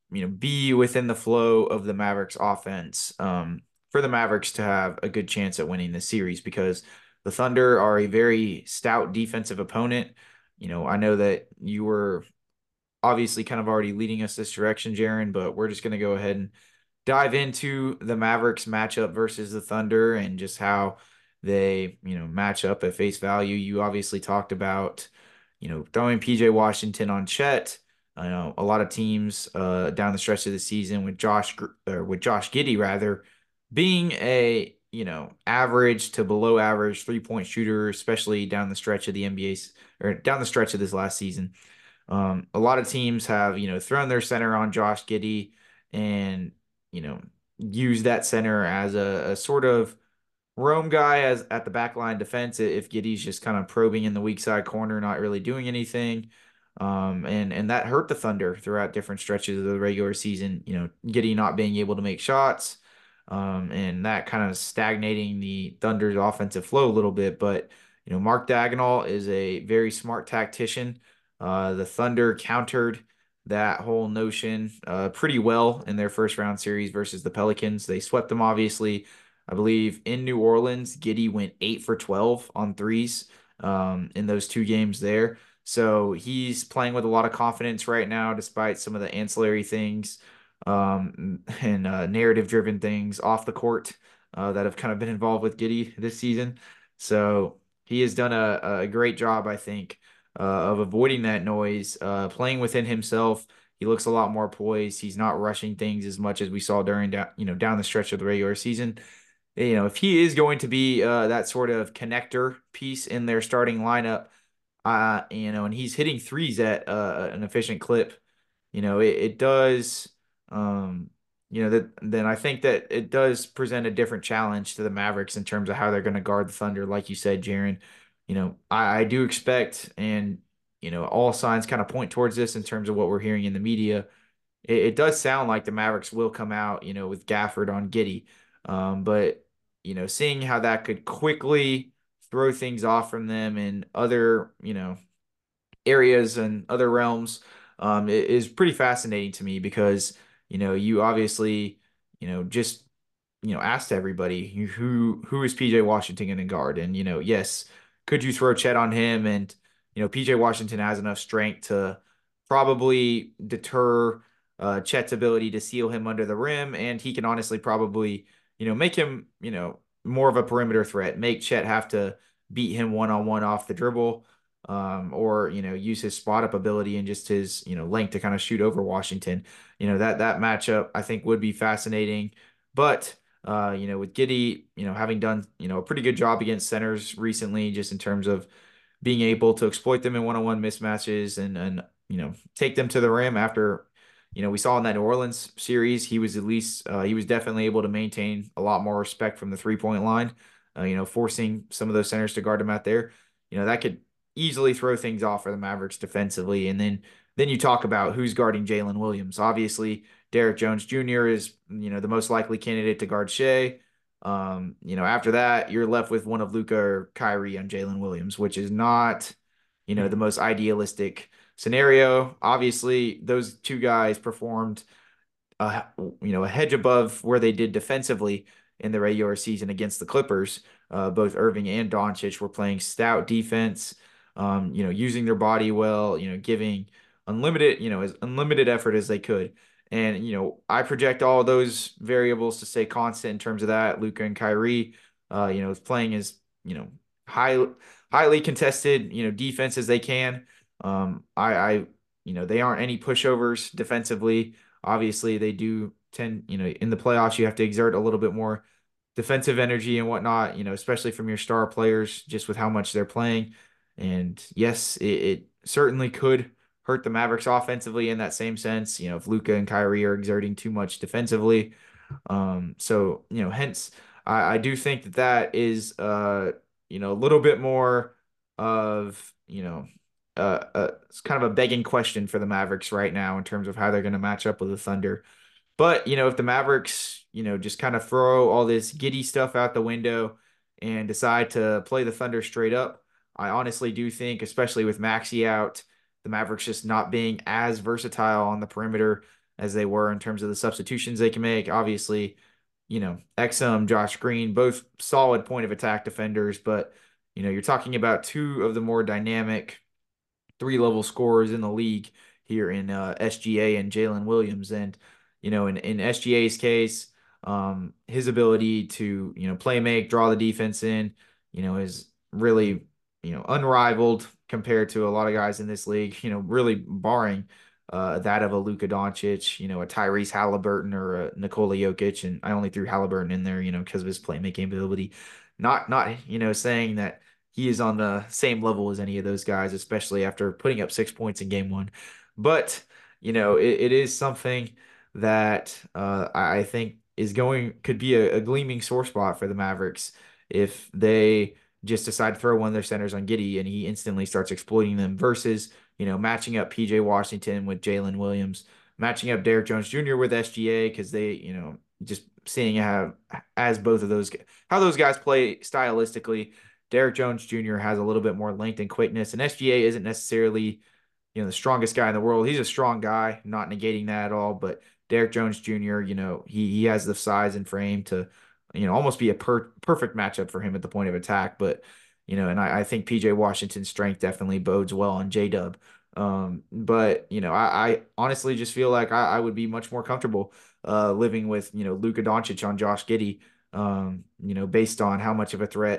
be within the flow of the Mavericks offense for the Mavericks to have a good chance at winning this series because the Thunder are a very stout defensive opponent. I know that you were obviously kind of already leading us this direction, Jaron, but we're just going to go ahead and dive into the Mavericks matchup versus the Thunder and just how they, match up at face value. You obviously talked about, throwing PJ Washington on Chet. I know a lot of teams down the stretch of the season with Josh Giddey rather being a, average to below average 3-point shooter, especially down the stretch of the NBA's or down the stretch of this last season. A lot of teams have, thrown their center on Josh Giddey and, use that center as a sort of roam guy as at the backline defense if Giddey's just kind of probing in the weak side corner, not really doing anything. And that hurt the Thunder throughout different stretches of the regular season, Giddey not being able to make shots, and that kind of stagnating the Thunder's offensive flow a little bit. But, Mark Dagnall is a very smart tactician. The Thunder countered that whole notion pretty well in their first round series versus the Pelicans. They swept them, obviously. I believe in New Orleans, Giddey went 8 for 12 on threes in those two games there. So he's playing with a lot of confidence right now, despite some of the ancillary things and narrative driven things off the court that have kind of been involved with Giddey this season. So he has done a great job, I think, of avoiding that noise, playing within himself. He looks a lot more poised. He's not rushing things as much as we saw during down the stretch of the regular season. If he is going to be that sort of connector piece in their starting lineup, and he's hitting threes at an efficient clip, it does, um, that then I think that it does present a different challenge to the Mavericks in terms of how they're going to guard the Thunder. Like you said, Jaron, I do expect, and all signs kind of point towards this in terms of what we're hearing in the media. It does sound like the Mavericks will come out, with Gafford on Giddey. But seeing how that could quickly throw things off from them in other, areas and other realms, is pretty fascinating to me because, you obviously, just asked everybody who is PJ Washington going to guard, and yes, could you throw Chet on him? And PJ Washington has enough strength to probably deter Chet's ability to seal him under the rim, and he can honestly probably make him more of a perimeter threat, make Chet have to beat him one on one off the dribble. Or use his spot up ability and just his length to kind of shoot over Washington. That matchup I think would be fascinating, but with Giddey, having done, a pretty good job against centers recently, just in terms of being able to exploit them in one-on-one mismatches and take them to the rim after, we saw in that New Orleans series, he was he was definitely able to maintain a lot more respect from the three-point line, forcing some of those centers to guard him out there. That could easily throw things off for the Mavericks defensively. And then you talk about who's guarding Jalen Williams. Obviously, Derrick Jones Jr. is, the most likely candidate to guard Shea. After that, you're left with one of Luka or Kyrie on Jalen Williams, which is not, the most idealistic scenario. Obviously, those two guys performed a hedge above where they did defensively in the regular season against the Clippers. Both Irving and Doncic were playing stout defense, using their body well, giving as unlimited effort as they could. And, I project all of those variables to stay constant in terms of that. Luka and Kyrie, playing as, high, highly contested, defense as they can. They aren't any pushovers defensively. Obviously, they do tend, in the playoffs, you have to exert a little bit more defensive energy and whatnot, especially from your star players, just with how much they're playing. And yes, it certainly could hurt the Mavericks offensively in that same sense, if Luka and Kyrie are exerting too much defensively. So, hence, I do think that is, a little bit more of, it's kind of a begging question for the Mavericks right now in terms of how they're going to match up with the Thunder. But, if the Mavericks, just kind of throw all this Giddey stuff out the window and decide to play the Thunder straight up, I honestly do think, especially with Maxey out, the Mavericks just not being as versatile on the perimeter as they were in terms of the substitutions they can make. Obviously, Exum, Josh Green, both solid point of attack defenders, but, you're talking about two of the more dynamic three-level scorers in the league here in SGA and Jalen Williams. And, in SGA's case, his ability to, play make, draw the defense in, is really, unrivaled compared to a lot of guys in this league, really barring that of a Luka Doncic, a Tyrese Halliburton or a Nikola Jokic. And I only threw Halliburton in there, because of his playmaking ability. Not, saying that he is on the same level as any of those guys, especially after putting up 6 points in game one. But, it is something that I think could be a gleaming sore spot for the Mavericks if they just decide to throw one of their centers on Giddey and he instantly starts exploiting them versus, matching up PJ Washington with Jalen Williams, matching up Derrick Jones Jr. with SGA because they, just seeing as both of how those guys play stylistically. Derrick Jones Jr. has a little bit more length and quickness, and SGA isn't necessarily, the strongest guy in the world. He's a strong guy, not negating that at all, but Derrick Jones Jr., he has the size and frame to, almost be a perfect matchup for him at the point of attack. But, and I think PJ Washington's strength definitely bodes well on J-Dub. But, I honestly just feel like I would be much more comfortable living with, Luka Doncic on Josh Giddey, based on how much of a threat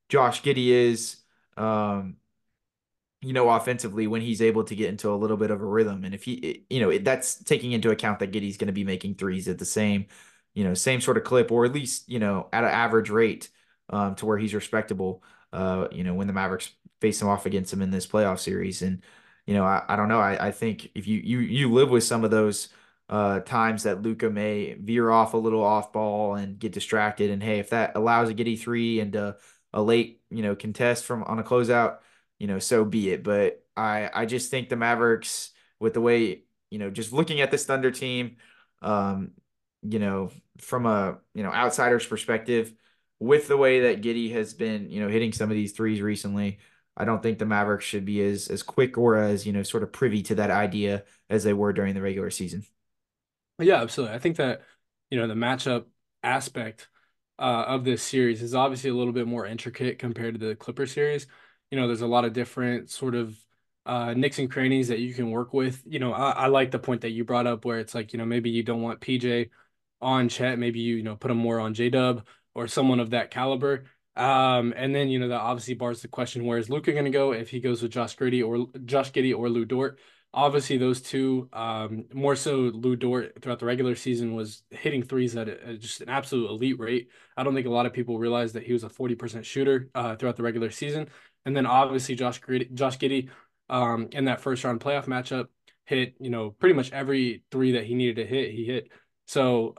Josh Giddey is. Um, offensively when he's able to get into a little bit of a rhythm. And if that's taking into account that Giddy's going to be making threes at the same sort of clip, or at least, at an average rate, to where he's respectable, when the Mavericks face him off against him in this playoff series. And, I don't know. I think if you live with some of those times that Luka may veer off a little off ball and get distracted. And hey, if that allows a Giddy three and a late, contest from on a closeout, so be it. But I just think the Mavericks, with the way, just looking at this Thunder team, um, from a, outsider's perspective, with the way that Giddey has been, hitting some of these threes recently, I don't think the Mavericks should be as quick or as, sort of privy to that idea as they were during the regular season. Yeah, absolutely. I think that, the matchup aspect of this series is obviously a little bit more intricate compared to the Clipper series. There's a lot of different sort of nicks and crannies that you can work with. I like the point that you brought up where it's like, maybe you don't want PJ on Chet, maybe you put him more on J-Dub or someone of that caliber. And then, that obviously bars the question, where is Luka going to go if he goes with Josh Giddey or Lou Dort? Obviously, those two, more so Lou Dort throughout the regular season, was hitting threes at just an absolute elite rate. I don't think a lot of people realize that he was a 40% shooter throughout the regular season. And then obviously Josh Giddey, in that first round playoff matchup, hit, pretty much every three that he needed to hit, he hit. So,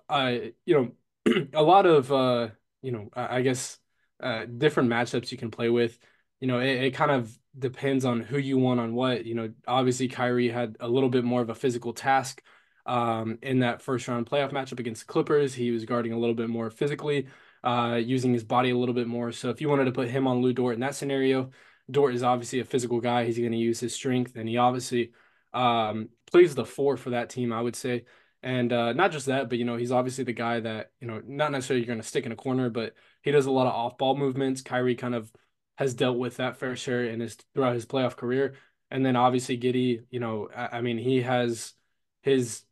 a lot of, I guess, different matchups you can play with. It kind of depends on who you want on what. Obviously Kyrie had a little bit more of a physical task in that first round playoff matchup against the Clippers. He was guarding a little bit more physically, using his body a little bit more. So if you wanted to put him on Lou Dort in that scenario, Dort is obviously a physical guy. He's going to use his strength, and he obviously plays the four for that team, I would say. And not just that, but he's obviously the guy that, not necessarily you're going to stick in a corner, but he does a lot of off-ball movements. Kyrie kind of has dealt with that fair share in his throughout his playoff career. And then obviously Giddey, I mean, he has his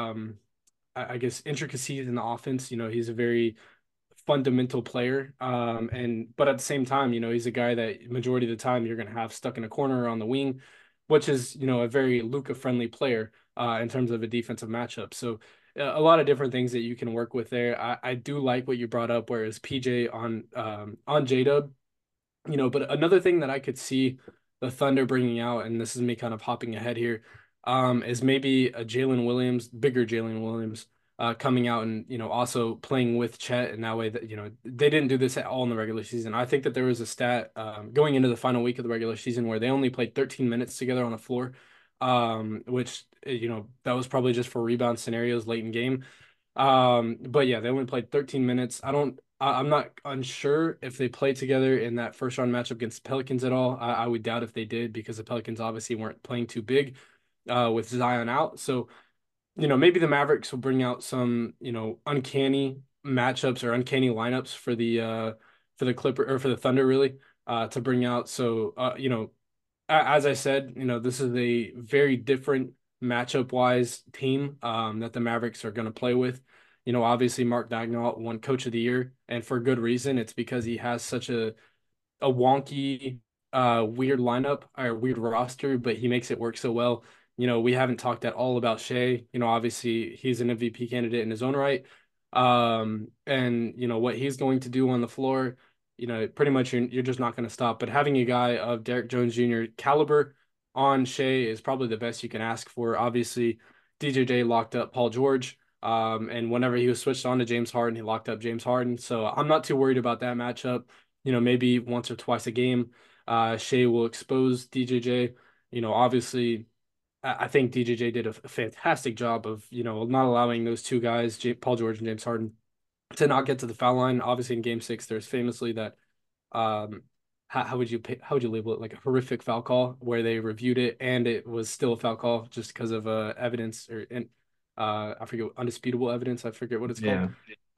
I guess intricacies in the offense. He's a very fundamental player. And but at the same time, he's a guy that majority of the time you're gonna have stuck in a corner or on the wing, which is, a very Luka friendly player in terms of a defensive matchup. So a lot of different things that you can work with there. I do like what you brought up, whereas PJ on J-Dub, but another thing that I could see the Thunder bringing out, and this is me kind of hopping ahead here, is maybe a Jalen Williams, bigger Jalen Williams, coming out and also playing with Chet, and that way that they didn't do this at all in the regular season. I think that there was a stat going into the final week of the regular season where they only played 13 minutes together on the floor, which that was probably just for rebound scenarios late in game. But yeah, they only played 13 minutes. I'm not unsure if they played together in that first round matchup against the Pelicans at all. I would doubt if they did, because the Pelicans obviously weren't playing too big with Zion out. So, maybe the Mavericks will bring out some, uncanny matchups or uncanny lineups for the Clipper or for the Thunder really to bring out. So, as I said, this is a very different matchup wise team that the Mavericks are going to play with. Obviously Mark Daigneault won Coach of the Year, and for good reason. It's because he has such a wonky, weird lineup or weird roster, but he makes it work so well. We haven't talked at all about Shea. Obviously he's an MVP candidate in his own right. And what he's going to do on the floor, pretty much you're just not going to stop. But having a guy of Derek Jones Jr. caliber on Shea is probably the best you can ask for. Obviously, DJJ locked up Paul George. And whenever he was switched on to James Harden, he locked up James Harden. So I'm not too worried about that matchup. Maybe once or twice a game, Shea will expose DJJ. Obviously, I think DJJ did a fantastic job of, not allowing those two guys, Paul George and James Harden, to not get to the foul line. Obviously, in Game 6, there's famously that how would you label it, like a horrific foul call where they reviewed it and it was still a foul call just because of evidence or I forget, undisputable evidence. I forget what it's called.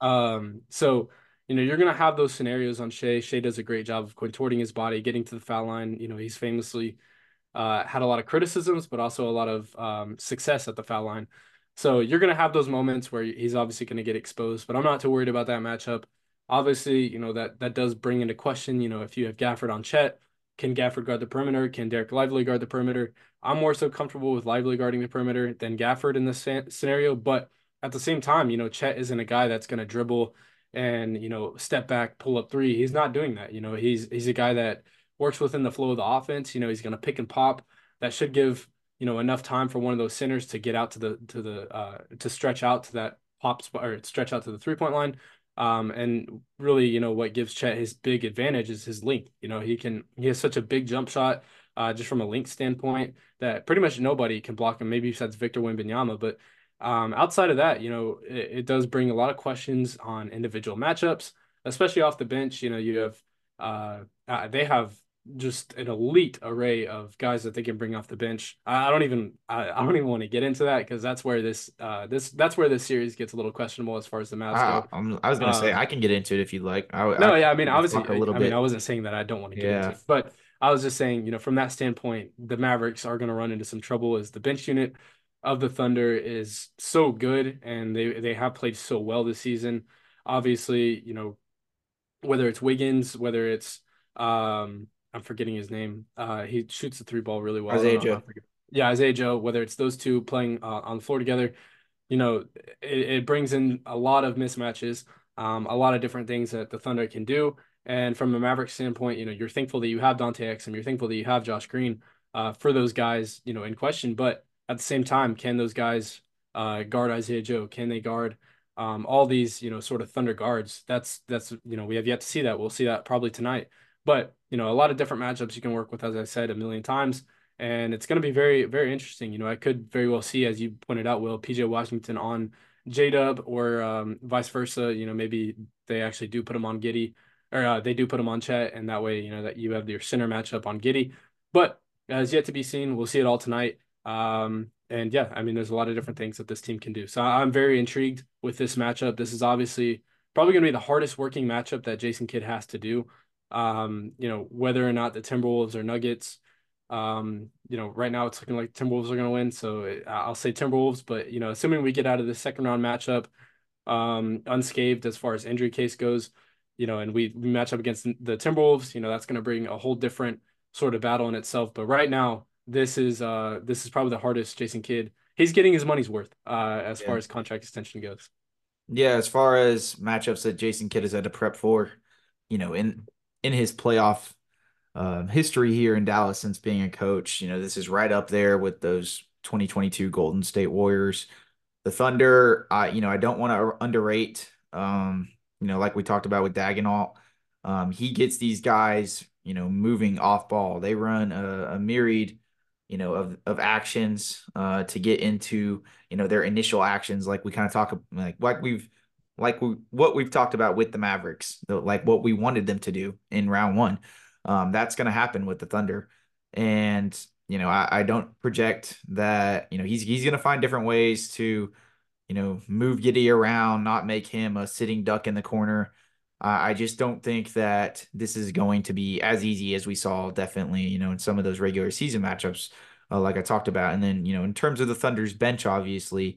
So you're gonna have those scenarios on Shea. Shea does a great job of contorting his body, getting to the foul line. He's famously had a lot of criticisms, but also a lot of success at the foul line. So you're gonna have those moments where he's obviously gonna get exposed, but I'm not too worried about that matchup. Obviously, that does bring into question, if you have Gafford on Chet, can Gafford guard the perimeter? Can Derek Lively guard the perimeter? I'm more so comfortable with Lively guarding the perimeter than Gafford in this scenario. But at the same time, Chet isn't a guy that's going to dribble and, step back, pull up three. He's not doing that. He's a guy that works within the flow of the offense. He's going to pick and pop. That should give, enough time for one of those centers to get out to stretch out to that pop spot or stretch out to the 3-point line. And really, what gives Chet his big advantage is his length. He has such a big jump shot, just from a length standpoint that pretty much nobody can block him, maybe besides Victor Wembanyama. But outside of that, it does bring a lot of questions on individual matchups, especially off the bench. You have they have just an elite array of guys that they can bring off the bench. I don't even want to get into that because that's where that's where this series gets a little questionable as far as the Mavs go. I was gonna say I can get into it if you'd like. No, yeah, I mean, talk a little bit. I wasn't saying that I don't want to get into Yeah. it, but I was just saying, from that standpoint, the Mavericks are going to run into some trouble as the bench unit of the Thunder is so good and they have played so well this season. Obviously, whether it's Wiggins, whether it's I'm forgetting his name. He shoots the three ball really well. Isaiah Joe. Yeah, Isaiah Joe. Whether it's those two playing on the floor together, it brings in a lot of mismatches, a lot of different things that the Thunder can do. And from a Maverick standpoint, you're thankful that you have Dante Exum, you're thankful that you have Josh Green, for those guys, in question. But at the same time, can those guys guard Isaiah Joe? Can they guard all these, sort of Thunder guards? That's we have yet to see that. We'll see that probably tonight. But a lot of different matchups you can work with, as I said a million times, and it's going to be very, very interesting. I could very well see, as you pointed out, Will, PJ Washington on J-Dub or vice versa. Maybe they actually do put him on Giddey, or they do put him on Chet, and that way, that you have your center matchup on Giddey. But as yet to be seen, we'll see it all tonight. And yeah, I mean, there's a lot of different things that this team can do. So I'm very intrigued with this matchup. This is obviously probably going to be the hardest working matchup that Jason Kidd has to do. Whether or not the Timberwolves or Nuggets, right now it's looking like Timberwolves are going to win. So I'll say Timberwolves, but, assuming we get out of the second round matchup, unscathed as far as injury case goes, and we match up against the Timberwolves, that's going to bring a whole different sort of battle in itself. But right now, this is probably the hardest Jason Kidd. He's getting his money's worth, as far as contract extension goes. Yeah, as far as matchups that Jason Kidd has had to prep for, in his playoff history here in Dallas since being a coach, this is right up there with those 2022 Golden State Warriors. The Thunder, I don't want to underrate, like we talked about with Daigneault. He gets these guys, moving off ball. They run a myriad, of actions to get into, their initial actions, like we kind of talk what we've talked about with the Mavericks, like what we wanted them to do in round one. That's going to happen with the Thunder. And, I don't project that, he's going to find different ways to, move Giddey around, not make him a sitting duck in the corner. I just don't think that this is going to be as easy as we saw definitely, in some of those regular season matchups, like I talked about. And then, in terms of the Thunder's bench, obviously,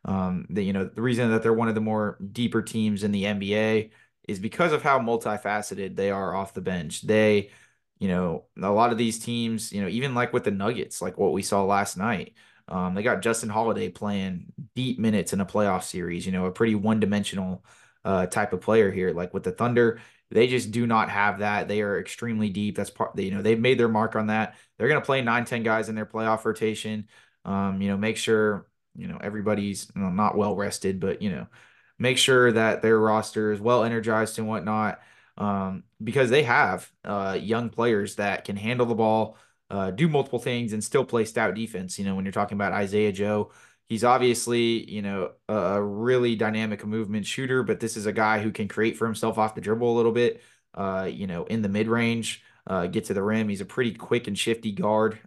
the reason that they're one of the more deeper teams in the NBA is because of how multifaceted they are off the bench. They, a lot of these teams, even like with the Nuggets, like what we saw last night, they got Justin Holiday playing deep minutes in a playoff series, a pretty one-dimensional type of player here. Like with the Thunder, they just do not have that. They are extremely deep. That's part, they've made their mark on that. They're going to play 9-10 guys in their playoff rotation. Make sure, everybody's not well rested, but, make sure that their roster is well energized and whatnot. Because they have young players that can handle the ball, do multiple things, and still play stout defense. When you're talking about Isaiah Joe, he's obviously, a really dynamic movement shooter, but this is a guy who can create for himself off the dribble a little bit, in the mid-range, get to the rim. He's a pretty quick and shifty guard,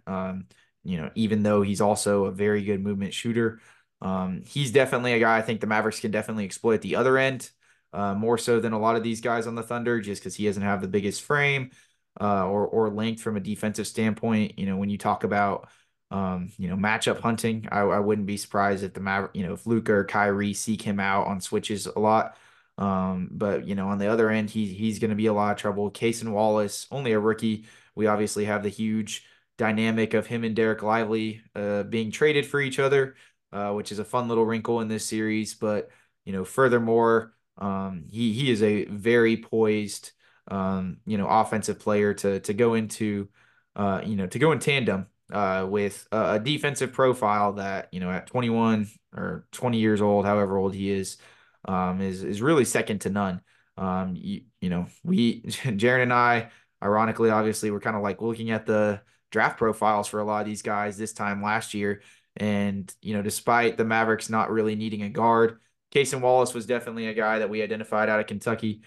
even though he's also a very good movement shooter. He's definitely a guy I think the Mavericks can definitely exploit at the other end, more so than a lot of these guys on the Thunder, just because he doesn't have the biggest frame or length from a defensive standpoint. When you talk about matchup hunting, I wouldn't be surprised if the Maverick, if Luka or Kyrie seek him out on switches a lot. But on the other end, he's going to be a lot of trouble. Cason Wallace, only a rookie. We obviously have the huge dynamic of him and Derek Lively being traded for each other, which is a fun little wrinkle in this series. But furthermore, he is a very poised, offensive player to go into, to go in tandem with a defensive profile that at 21 or 20 years old, however old he is really second to none. We Jaron and I, ironically, obviously, we're kind of like looking at the draft profiles for a lot of these guys this time last year, and despite the Mavericks not really needing a guard, Cason Wallace was definitely a guy that we identified out of Kentucky.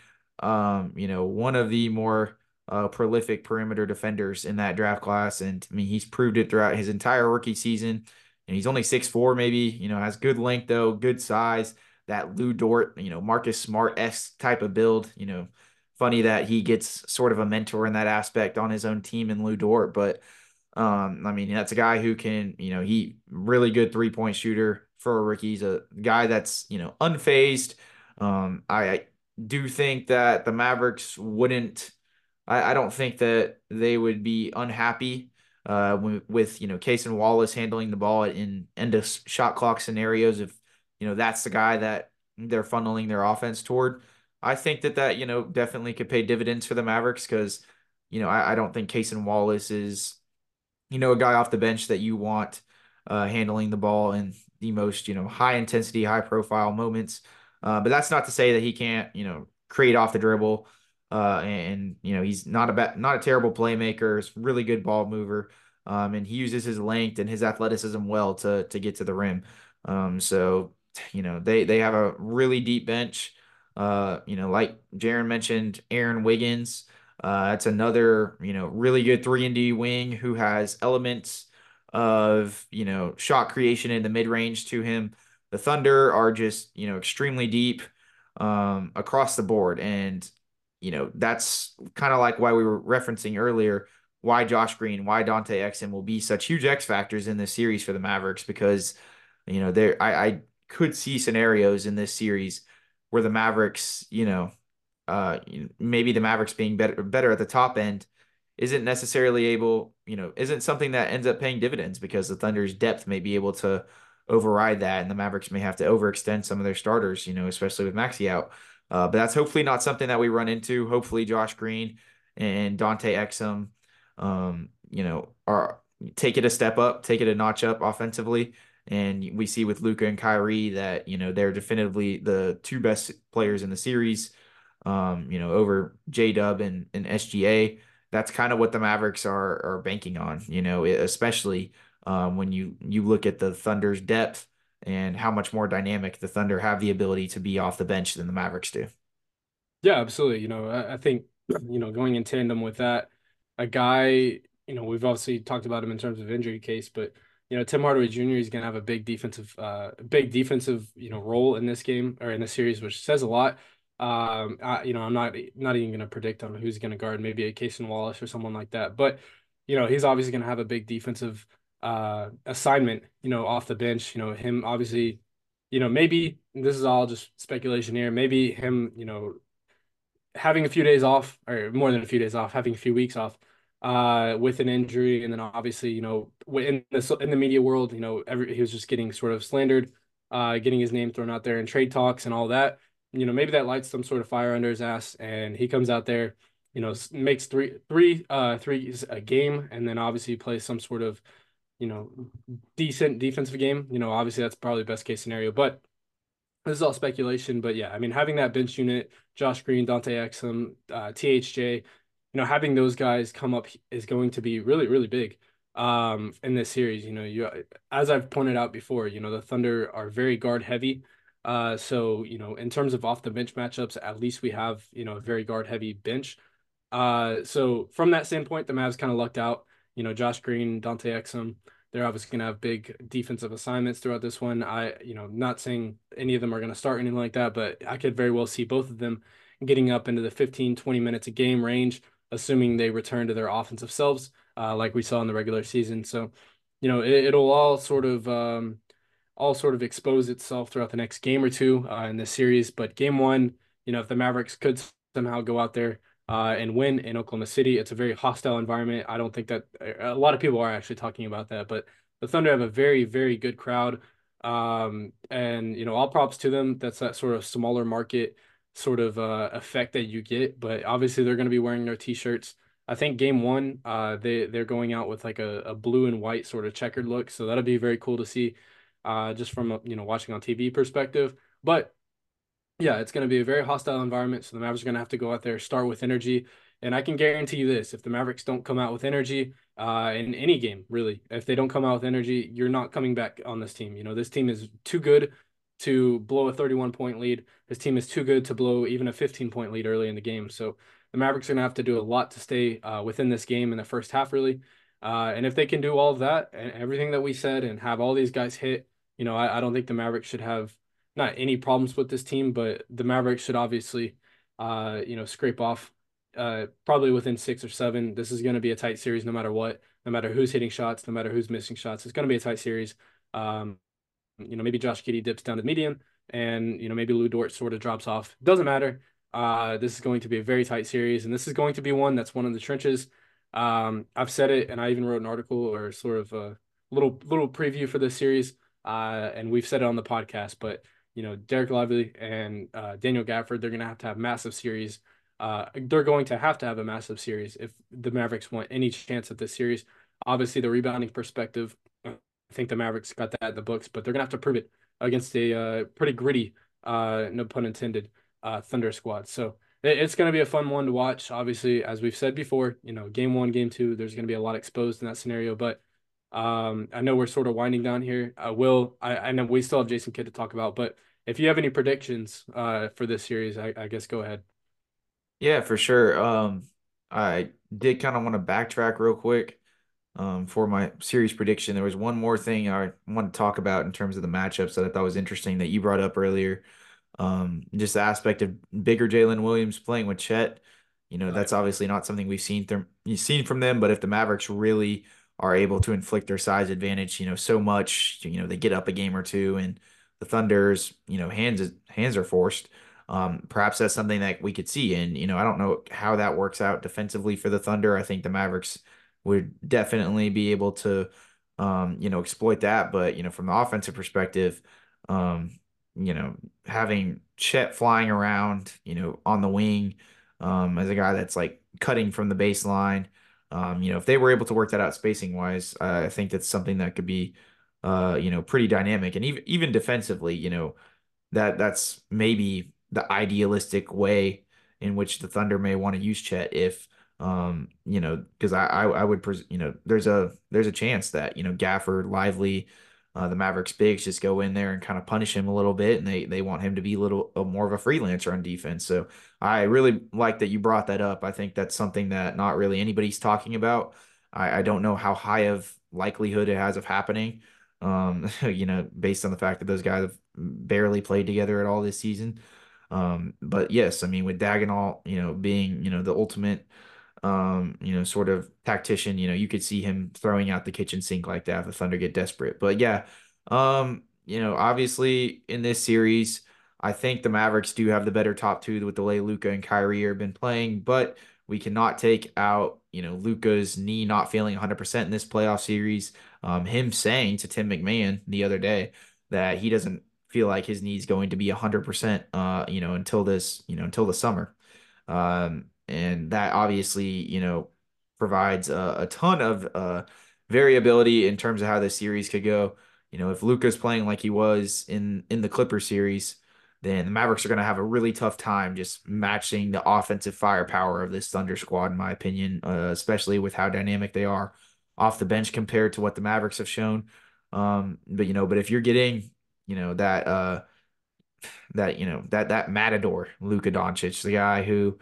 One of the more prolific perimeter defenders in that draft class, and I mean he's proved it throughout his entire rookie season. And he's only 6'4", maybe, has good length though, good size, that Lou Dort, Marcus Smart-esque type of build. Funny that he gets sort of a mentor in that aspect on his own team in Lou Dort, but I mean that's a guy who can, he really good 3-point shooter for a rookie. He's a guy that's unfazed. I do think that the Mavericks wouldn't. I don't think that they would be unhappy with Cason Wallace handling the ball in end of shot clock scenarios if that's the guy that they're funneling their offense toward. I think that definitely could pay dividends for the Mavericks because I don't think Cason Wallace is a guy off the bench that you want handling the ball in the most high intensity, high profile moments. But that's not to say that he can't create off the dribble. And he's not a terrible playmaker. He's a really good ball mover. And he uses his length and his athleticism well to get to the rim. So they have a really deep bench. Like Jaron mentioned, Aaron Wiggins. That's another really good 3-and-D wing who has elements of shot creation in the mid range to him. The Thunder are just extremely deep across the board, and that's kind of like why we were referencing earlier why Josh Green, why Dante Exum will be such huge X factors in this series for the Mavericks because there I could see scenarios in this series where the Mavericks, maybe the Mavericks being better at the top end isn't necessarily able, isn't something that ends up paying dividends because the Thunder's depth may be able to override that, and the Mavericks may have to overextend some of their starters, especially with Maxey out. But that's hopefully not something that we run into. Hopefully, Josh Green and Dante Exum, are take it a step up, take it a notch up offensively. And we see with Luka and Kyrie that they're definitively the two best players in the series. Over J Dub and SGA. That's kind of what the Mavericks are banking on. Especially when you look at the Thunder's depth and how much more dynamic the Thunder have the ability to be off the bench than the Mavericks do. Yeah, absolutely. I think, going in tandem with that, a guy, we've obviously talked about him in terms of injury case, but Tim Hardaway Jr. is going to have a big defensive, role in this game or in this series, which says a lot. I'm not even going to predict on who's going to guard, maybe a Cason Wallace or someone like that. But he's obviously going to have a big defensive assignment, off the bench. Him obviously, maybe this is all just speculation here. Maybe him, having a few days off, or more than a few days off, having a few weeks off, with an injury, and then obviously, in the media world, he was just getting sort of slandered, getting his name thrown out there in trade talks and all that. Maybe that lights some sort of fire under his ass, and he comes out there, makes three threes a game, and then obviously plays some sort of, decent defensive game. Obviously that's probably the best case scenario, but this is all speculation. But yeah, I mean, having that bench unit, Josh Green, Dante Exum, THJ, having those guys come up is going to be really, really big in this series. As I've pointed out before, the Thunder are very guard heavy. So, in terms of off the bench matchups, at least we have, a very guard heavy bench. So from that standpoint, the Mavs kind of lucked out. Josh Green, Dante Exum, they're obviously going to have big defensive assignments throughout this one. Not saying any of them are going to start or anything like that, but I could very well see both of them getting up into the 15, 20 minutes a game range, assuming they return to their offensive selves, like we saw in the regular season. So, it'll all sort of expose itself throughout the next game or two in this series. But game one, if the Mavericks could somehow go out there and win in Oklahoma City, it's a very hostile environment. I don't think that a lot of people are actually talking about that, but the Thunder have a very, very good crowd. And all props to them. That's that sort of smaller market sort of effect that you get. But obviously, they're going to be wearing their t-shirts. I think game one, they're going out with like a blue and white sort of checkered look, so that'll be very cool to see, just from watching on TV perspective. But yeah, it's going to be a very hostile environment, so the Mavericks are going to have to go out there, start with energy. And I can guarantee you this, if the Mavericks don't come out with energy in any game, really, if they don't come out with energy, you're not coming back on this team. This team is too good to blow a 31-point lead. This team is too good to blow even a 15-point lead early in the game. So the Mavericks are going to have to do a lot to stay within this game in the first half, really. And if they can do all of that and everything that we said and have all these guys hit, I don't think the Mavericks should have not any problems with this team, but the Mavericks should obviously, scrape off probably within 6 or 7. This is going to be a tight series no matter what, no matter who's hitting shots, no matter who's missing shots. It's going to be a tight series. Maybe Josh Giddey dips down to medium and, maybe Lou Dort sort of drops off. Doesn't matter. This is going to be a very tight series, and this is going to be one that's one of the trenches. I've said it, and I even wrote an article or sort of a little preview for this series, and we've said it on the podcast, but Derek Lively and Daniel Gafford, they're going to have massive series. They're going to have a massive series if the Mavericks want any chance at this series. Obviously, the rebounding perspective, I think the Mavericks got that in the books, but they're going to have to prove it against a pretty gritty, no pun intended, Thunder squad. So it's going to be a fun one to watch. Obviously, as we've said before, game one, game two, there's going to be a lot exposed in that scenario, but I know we're sort of winding down here. I know we still have Jason Kidd to talk about, but if you have any predictions for this series, I guess go ahead. Yeah, for sure. I did kind of want to backtrack real quick for my series prediction. There was one more thing I want to talk about in terms of the matchups that I thought was interesting that you brought up earlier. Just the aspect of bigger Jalen Williams playing with Chet. That's obviously not something you've seen from them, but if the Mavericks really are able to inflict their size advantage, so much, they get up a game or two and the Thunder's, hands are forced. Perhaps that's something that we could see. And, I don't know how that works out defensively for the Thunder. I think the Mavericks would definitely be able to, exploit that. But, from the offensive perspective, having Chet flying around, on the wing, as a guy that's like cutting from the baseline, if they were able to work that out spacing wise, I think that's something that could be, pretty dynamic. And even defensively, that's maybe the idealistic way in which the Thunder may want to use Chet if because I would there's a chance that Gafford, Lively, the Mavericks bigs just go in there and kind of punish him a little bit, and they want him to be a little more of a freelancer on defense. So I really like that you brought that up. I think that's something that not really anybody's talking about. I don't know how high of likelihood it has of happening. Based on the fact that those guys have barely played together at all this season. But yes, I mean, with Dagenhall, being, the ultimate, sort of tactician, you could see him throwing out the kitchen sink like that if the Thunder get desperate. But yeah, obviously in this series, I think the Mavericks do have the better top two with the way Luka and Kyrie have been playing, but we cannot take out, Luka's knee not feeling 100% in this playoff series. Him saying to Tim McMahon the other day that he doesn't feel like his knee's going to be 100%, until the summer. And that obviously, provides a ton of variability in terms of how this series could go. If Luka's playing like he was in the Clippers series, then the Mavericks are going to have a really tough time just matching the offensive firepower of this Thunder squad, in my opinion, especially with how dynamic they are off the bench compared to what the Mavericks have shown. But if you're getting, that that matador Luka Doncic, the guy who,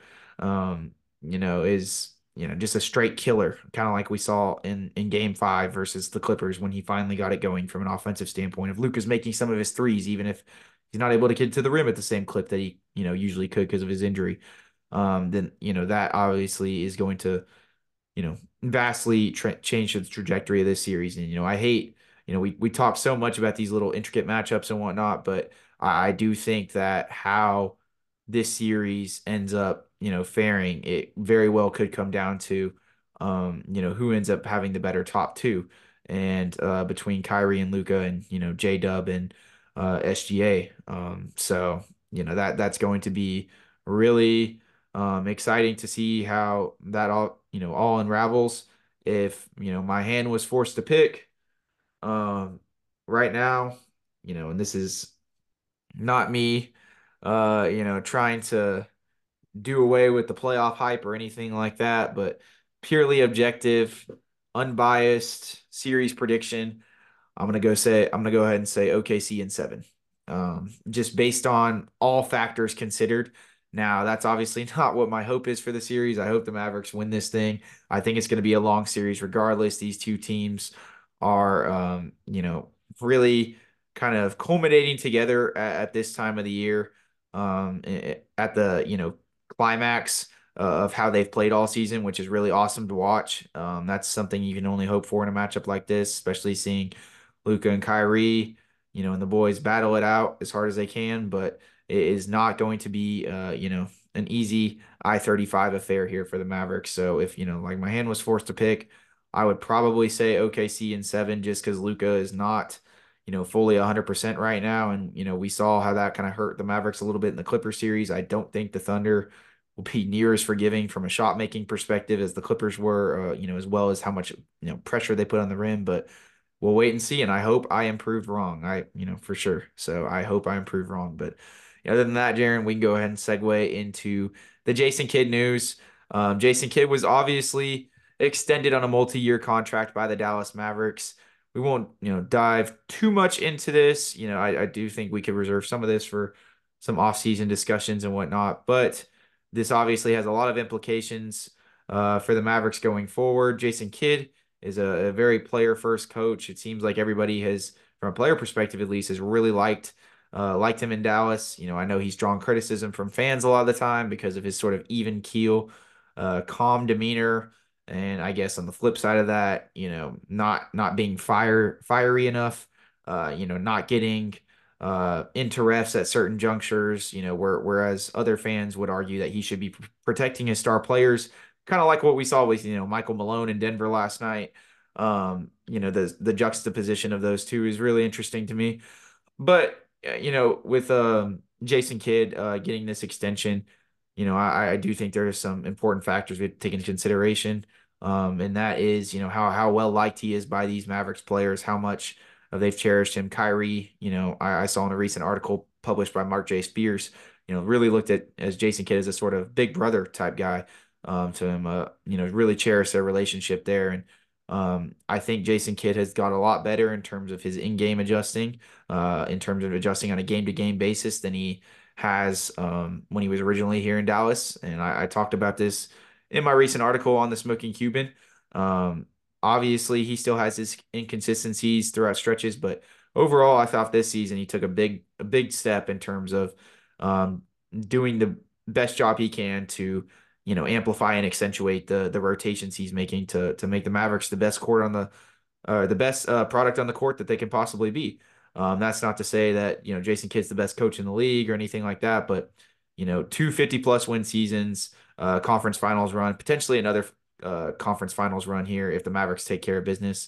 is just a straight killer, kind of like we saw in Game 5 versus the Clippers when he finally got it going from an offensive standpoint. If Luka's making some of his threes, even if he's not able to get to the rim at the same clip that he usually could because of his injury, then that obviously is going to vastly change the trajectory of this series. And I hate we talk so much about these little intricate matchups and whatnot, but I do think that how this series ends up, faring, it very well could come down to, who ends up having the better top two, and between Kyrie and Luca, and J Dub and SGA. So that's going to be really exciting to see how that all unravels. If my hand was forced to pick, um, right now, and this is not me, trying to do away with the playoff hype or anything like that, but purely objective, unbiased series prediction. I'm gonna go ahead and say OKC in seven. Just based on all factors considered. Now, that's obviously not what my hope is for the series. I hope the Mavericks win this thing. I think it's going to be a long series regardless. These two teams are, really kind of culminating together at this time of the year, at the, climax of how they've played all season, which is really awesome to watch. That's something you can only hope for in a matchup like this, especially seeing Luca and Kyrie, and the boys battle it out as hard as they can, but it is not going to be, an easy I-35 affair here for the Mavericks. So if, like my hand was forced to pick, I would probably say OKC in seven, just because Luca is not, fully 100% right now. And, we saw how that kind of hurt the Mavericks a little bit in the Clippers series. I don't think the Thunder will be near as forgiving from a shot making perspective as the Clippers were, as well as how much, pressure they put on the rim. But we'll wait and see. And I hope I improved wrong. For sure. So I hope I improved wrong. But other than that, Jaron, we can go ahead and segue into the Jason Kidd news. Jason Kidd was obviously extended on a multi-year contract by the Dallas Mavericks. We won't, dive too much into this. I do think we could reserve some of this for some off-season discussions and whatnot. But this obviously has a lot of implications for the Mavericks going forward. Jason Kidd is a very player first coach. It seems like everybody has, from a player perspective at least, has really liked him in Dallas. I know he's drawn criticism from fans a lot of the time because of his sort of even keel, calm demeanor. And I guess on the flip side of that, not being fiery enough, not getting into refs at certain junctures, whereas other fans would argue that he should be protecting his star players, kind of like what we saw with, Michael Malone in Denver last night. The juxtaposition of those two is really interesting to me. But with Jason Kidd getting this extension, I do think there are some important factors we have to take into consideration. And that is, how well liked he is by these Mavericks players, how much they've cherished him. Kyrie, I saw in a recent article published by Mark J. Spears, really looked at as Jason Kidd as a sort of big brother type guy to him, really cherish their relationship there. And I think Jason Kidd has got a lot better in terms of his in-game adjusting, in terms of adjusting on a game-to-game basis than he has when he was originally here in Dallas. And I talked about this in my recent article on the Smoking Cuban. Um, Obviously, he still has his inconsistencies throughout stretches, but overall, I thought this season he took a big step in terms of doing the best job he can to amplify and accentuate the rotations he's making to make the Mavericks the best court on the best product on the court that they can possibly be. That's not to say that Jason Kidd's the best coach in the league or anything like that, but two 50+ win seasons, conference finals run, potentially another conference finals run here if the Mavericks take care of business.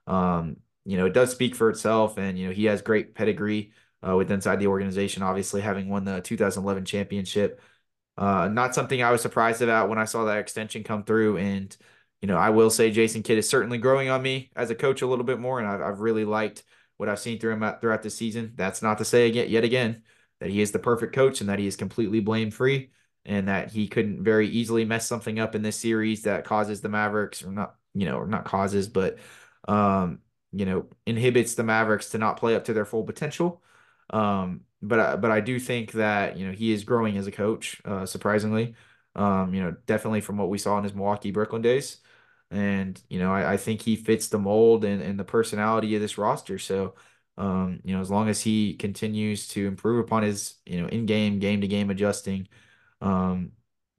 It does speak for itself, and he has great pedigree with inside the organization. Obviously, having won the 2011 championship, not something I was surprised about when I saw that extension come through. And, I will say Jason Kidd is certainly growing on me as a coach a little bit more. And I've really liked what I've seen through him throughout the season. That's not to say again, yet again, that he is the perfect coach and that he is completely blame free and that he couldn't very easily mess something up in this series that causes the Mavericks or not causes, but, inhibits the Mavericks to not play up to their full potential. But I do think that he is growing as a coach, surprisingly. Definitely from what we saw in his Milwaukee Brooklyn days, and I think he fits the mold and the personality of this roster. So, as long as he continues to improve upon his in-game, game-to-game adjusting, um,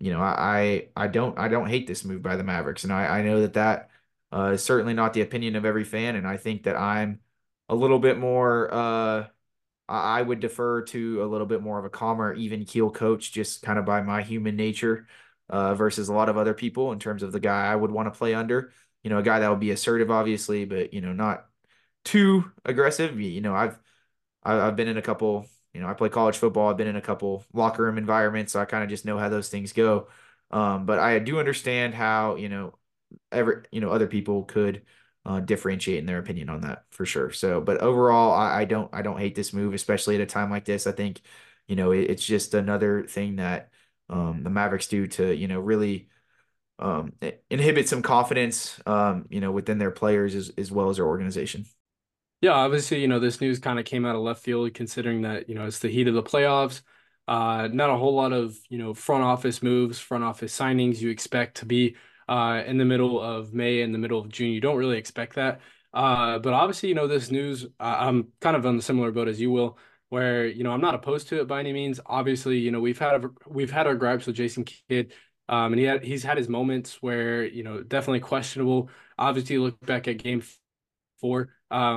I don't hate this move by the Mavericks, and I know that is certainly not the opinion of every fan, and I think that I'm a little bit more. I would defer to a little bit more of a calmer, even keel coach, just kind of by my human nature, versus a lot of other people in terms of the guy I would want to play under. A guy that would be assertive, obviously, but not too aggressive. I've been in a couple. I play college football. I've been in a couple locker room environments, so I kind of just know how those things go. But I do understand how other people could differentiate in their opinion on that for sure. So, but overall, I don't hate this move, especially at a time like this. I think it's just another thing that the Mavericks do to really inhibit some confidence within their players as well as their organization. Yeah, obviously, this news kind of came out of left field considering that, it's the heat of the playoffs. Not a whole lot of, front office moves, front office signings you expect to be in the middle of May and the middle of June. You don't really expect that. But obviously, this news, I'm kind of on the similar boat as you will, where, I'm not opposed to it by any means. Obviously, we've had our gripes with Jason Kidd. And he's had his moments where, definitely questionable. Obviously, you look back at game 4.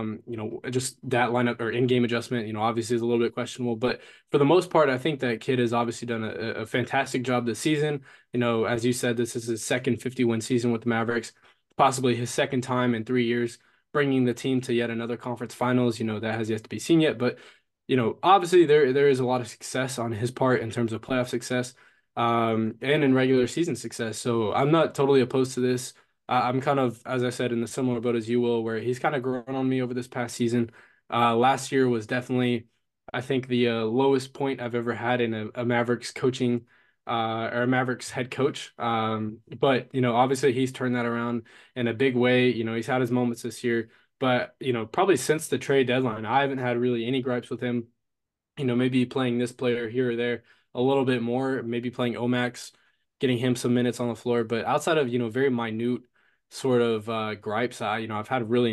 Just that lineup or in-game adjustment, obviously is a little bit questionable. But for the most part, I think that Kid has obviously done a fantastic job this season. As you said, this is his second 50-win season with the Mavericks, possibly his second time in 3 years, bringing the team to yet another conference finals. That has yet to be seen yet. But, obviously there is a lot of success on his part in terms of playoff success, and in regular season success. So I'm not totally opposed to this. I'm kind of, as I said, in the similar boat as you will, where he's kind of grown on me over this past season. Last year was definitely, I think, the lowest point I've ever had in a Mavericks coaching or a Mavericks head coach. But obviously he's turned that around in a big way. He's had his moments this year, but probably since the trade deadline, I haven't had really any gripes with him. Maybe playing this player here or there a little bit more, maybe playing Omax, getting him some minutes on the floor. But outside of, very minute sort of gripes, I've had really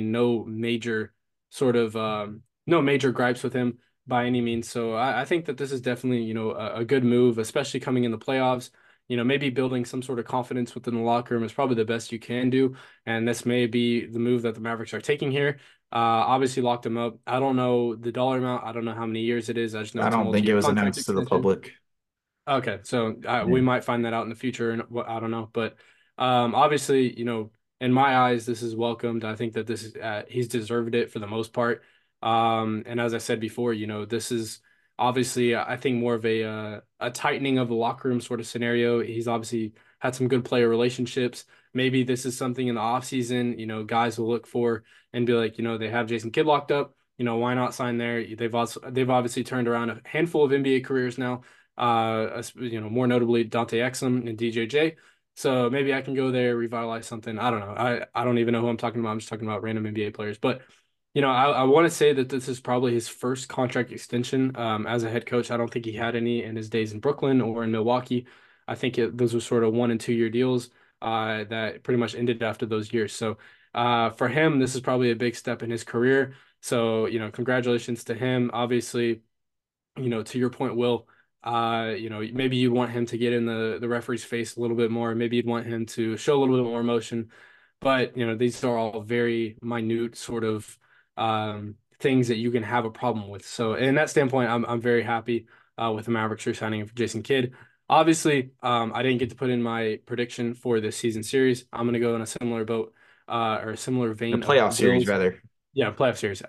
no major gripes with him by any means. So I think that this is definitely, a good move, especially coming in the playoffs. Maybe building some sort of confidence within the locker room is probably the best you can do. And this may be the move that the Mavericks are taking here. Obviously locked him up. I don't know the dollar amount. I don't know how many years it is. I just know I it's a don't think it multi-year was contract announced to the extension. public. Okay, so we Yeah. might find that out in the future, and I don't know, but obviously, in my eyes, this is welcomed. I think that this is he's deserved it for the most part. And as I said before, this is obviously I think more of a tightening of the locker room sort of scenario. He's obviously had some good player relationships. Maybe this is something in the offseason, guys will look for and be like, they have Jason Kidd locked up. Why not sign there? They've obviously turned around a handful of NBA careers now, more notably Dante Exum and DJJ. So maybe I can go there, revitalize something. I don't know. I don't even know who I'm talking about. I'm just talking about random NBA players. But I want to say that this is probably his first contract extension as a head coach. I don't think he had any in his days in Brooklyn or in Milwaukee. I think those were sort of 1 and 2 year deals that pretty much ended after those years. So for him, this is probably a big step in his career. So congratulations to him. Obviously, to your point, Will, maybe you want him to get in the referee's face a little bit more. Maybe you'd want him to show a little bit more emotion. But, these are all very minute sort of things that you can have a problem with. So in that standpoint, I'm very happy with the Mavericks re-signing for Jason Kidd. Obviously, I didn't get to put in my prediction for this season series. I'm going to go in a similar boat or a similar The vein of playoff series, Will's. rather. Yeah, playoff series.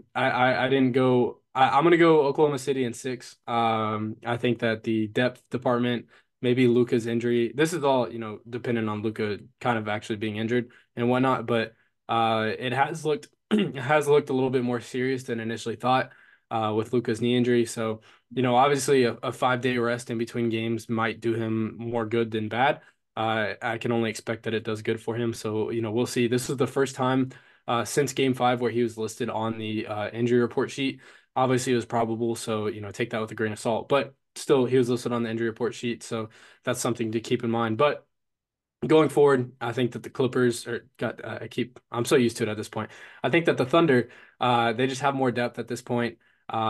I didn't go. I'm gonna go Oklahoma City in 6. I think that the depth department, maybe Luka's injury. This is all dependent on Luka kind of actually being injured and whatnot. But it has looked it has looked a little bit more serious than initially thought with Luka's knee injury. So obviously a 5-day rest in between games might do him more good than bad. I can only expect that it does good for him. So we'll see. This is the first time since game 5 where he was listed on the injury report sheet. Obviously, it was probable, so take that with a grain of salt. But still, he was listed on the injury report sheet, so that's something to keep in mind. But going forward, I think that the Clippers are got. I'm so used to it at this point. I think that the Thunder, they just have more depth at this point.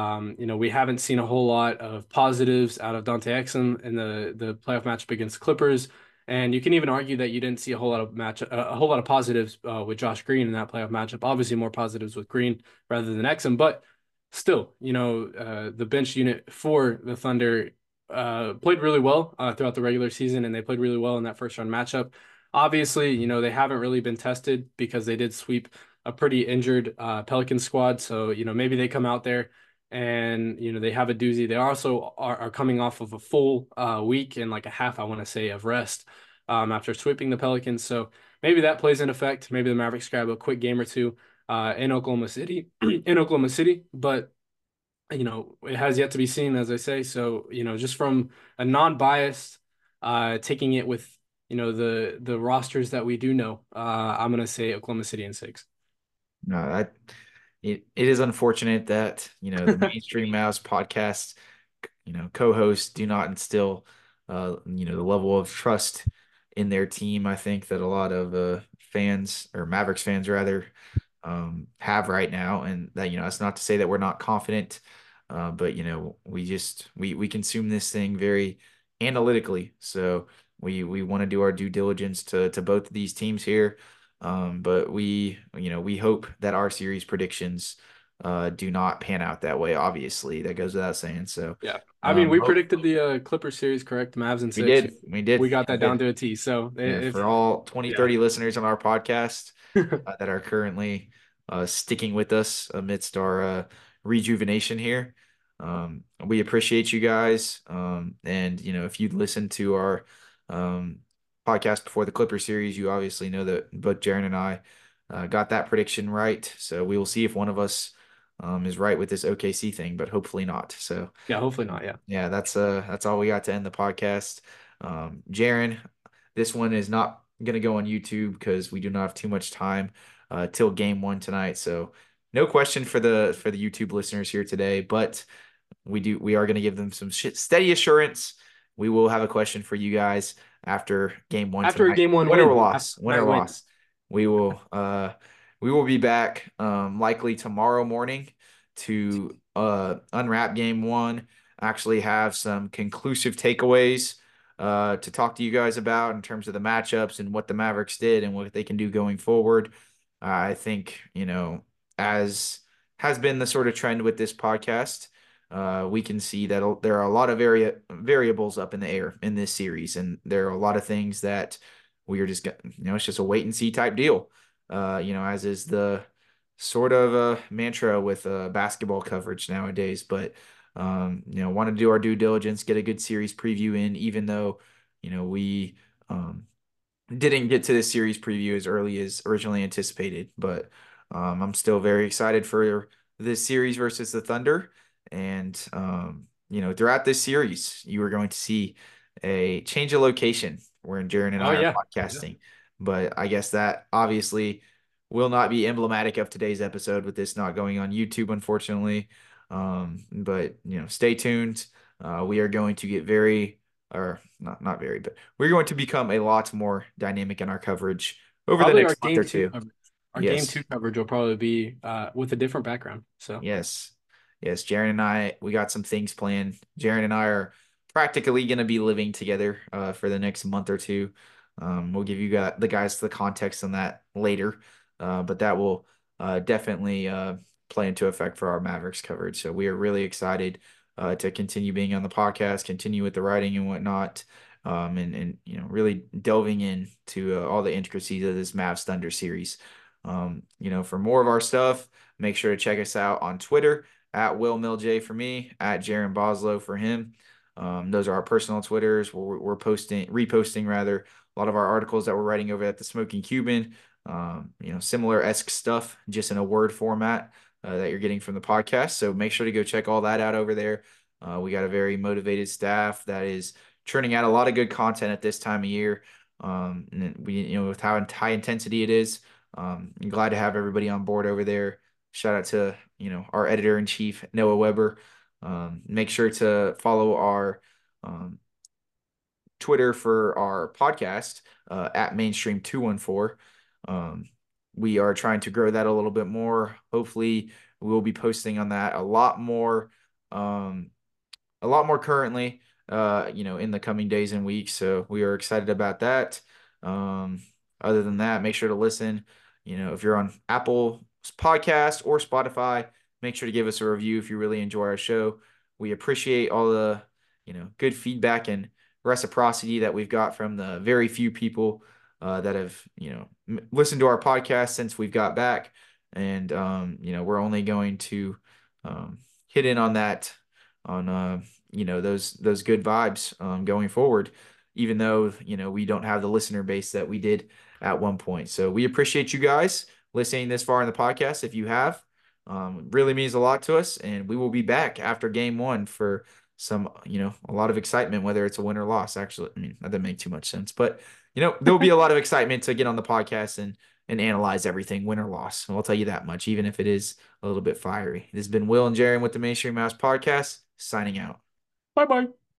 We haven't seen a whole lot of positives out of Dante Exum in the playoff matchup against the Clippers. And you can even argue that you didn't see a whole lot of positives with Josh Green in that playoff matchup. Obviously, more positives with Green rather than Exum, but still, the bench unit for the Thunder played really well throughout the regular season, and they played really well in that first round matchup. Obviously, they haven't really been tested because they did sweep a pretty injured Pelican squad. So, maybe they come out there and, they have a doozy. They also are coming off of a full week and like a half, I want to say, of rest after sweeping the Pelicans. So maybe that plays in effect. Maybe the Mavericks grab a quick game or two in Oklahoma City, in Oklahoma City. But it has yet to be seen, as I say. So, just from a non-biased, taking it with, the rosters that we do know, I'm gonna say Oklahoma City in 6. No, it is unfortunate that, the Mainstream Mouse podcast, co-hosts do not instill, the level of trust in their team. I think that a lot of fans, or Mavericks fans rather, have right now, and that, that's not to say that we're not confident, but we consume this thing very analytically. So we want to do our due diligence to both of these teams here. But we hope that our series predictions do not pan out that way. Obviously, that goes without saying. So Yeah. I mean, we hope predicted the Clippers series, correct? Mavs in we 6. did. We did. We got We that down did. to a T. So Yeah, if for all 20, yeah. 30 listeners on our podcast that are currently sticking with us amidst our rejuvenation here. We appreciate you guys. And, if you'd listened to our um, podcast before the Clipper series, you obviously know that both Jaron and I got that prediction right. So we will see if one of us is right with this OKC thing, but hopefully not. So Yeah, hopefully not. Yeah. yeah, that's all we got to end the podcast. Jaron, this one is not gonna go on YouTube because we do not have too much time till game one tonight. So no question for the YouTube listeners here today, but we are gonna give them some steady assurance. We will have a question for you guys after game one After a tonight. game one Win or win, after loss, win or tonight win. loss. We will we will be back likely tomorrow morning to unwrap game one, actually have some conclusive takeaways to talk to you guys about in terms of the matchups and what the Mavericks did and what they can do going forward. I think, as has been the sort of trend with this podcast, we can see that there are a lot of variables up in the air in this series, and there are a lot of things that we are just, it's just a wait and see type deal. As is the sort of a mantra with basketball coverage nowadays. But want to do our due diligence, get a good series preview in, even though we didn't get to this series preview as early as originally anticipated. But I'm still very excited for this series versus the Thunder. And throughout this series, you are going to see a change of location where Jaron and Oh I are yeah. Yeah. podcasting. But I guess that obviously will not be emblematic of today's episode with this not going on YouTube, unfortunately. But stay tuned. We are going to get very, or not very, but we're going to become a lot more dynamic in our coverage over the Probably our next month game or two two. coverage. Our game Yes. two coverage will probably be with a different background. So Yes. Yes. Jaron and I, we got some things planned. Jaron and I are practically going to be living together for the next month or two. We'll give you the guys the context on that later, but that will definitely play into effect for our Mavericks coverage. So we are really excited to continue being on the podcast, continue with the writing and whatnot, and really delving into all the intricacies of this Mavs Thunder series. For more of our stuff, make sure to check us out on Twitter at Will Mill for me, at Jaron Boslow for him. Those are our personal Twitters. We're reposting rather a lot of our articles that we're writing over at the Smoking Cuban. Similar-esque stuff, just in a word format that you're getting from the podcast. So make sure to go check all that out over there. We got a very motivated staff that is churning out a lot of good content at this time of year. And we, with how high intensity it is, I'm glad to have everybody on board over there. Shout out to, our editor in chief, Noah Weber. Make sure to follow our Twitter for our podcast at Mainstream 214. We are trying to grow that a little bit more. Hopefully, we'll be posting on that a lot more currently, in the coming days and weeks. So we are excited about that. Other than that, make sure to listen. If you're on Apple Podcast or Spotify, Make sure to give us a review if you really enjoy our show. We appreciate all the, good feedback and reciprocity that we've got from the very few people that have, listened to our podcast since we've got back. And, we're only going to hit in on that, on, those good vibes going forward, even though, we don't have the listener base that we did at one point. So we appreciate you guys listening this far in the podcast. If you have, really means a lot to us, and we will be back after game one for some, a lot of excitement, whether it's a win or loss. Actually, I mean, that doesn't make too much sense, but there'll be a lot of excitement to get on the podcast and analyze everything, win or loss. And I'll tell you that much, even if it is a little bit fiery. This has been Will and Jaron with the Mainstream Mouse Podcast, signing out. Bye bye.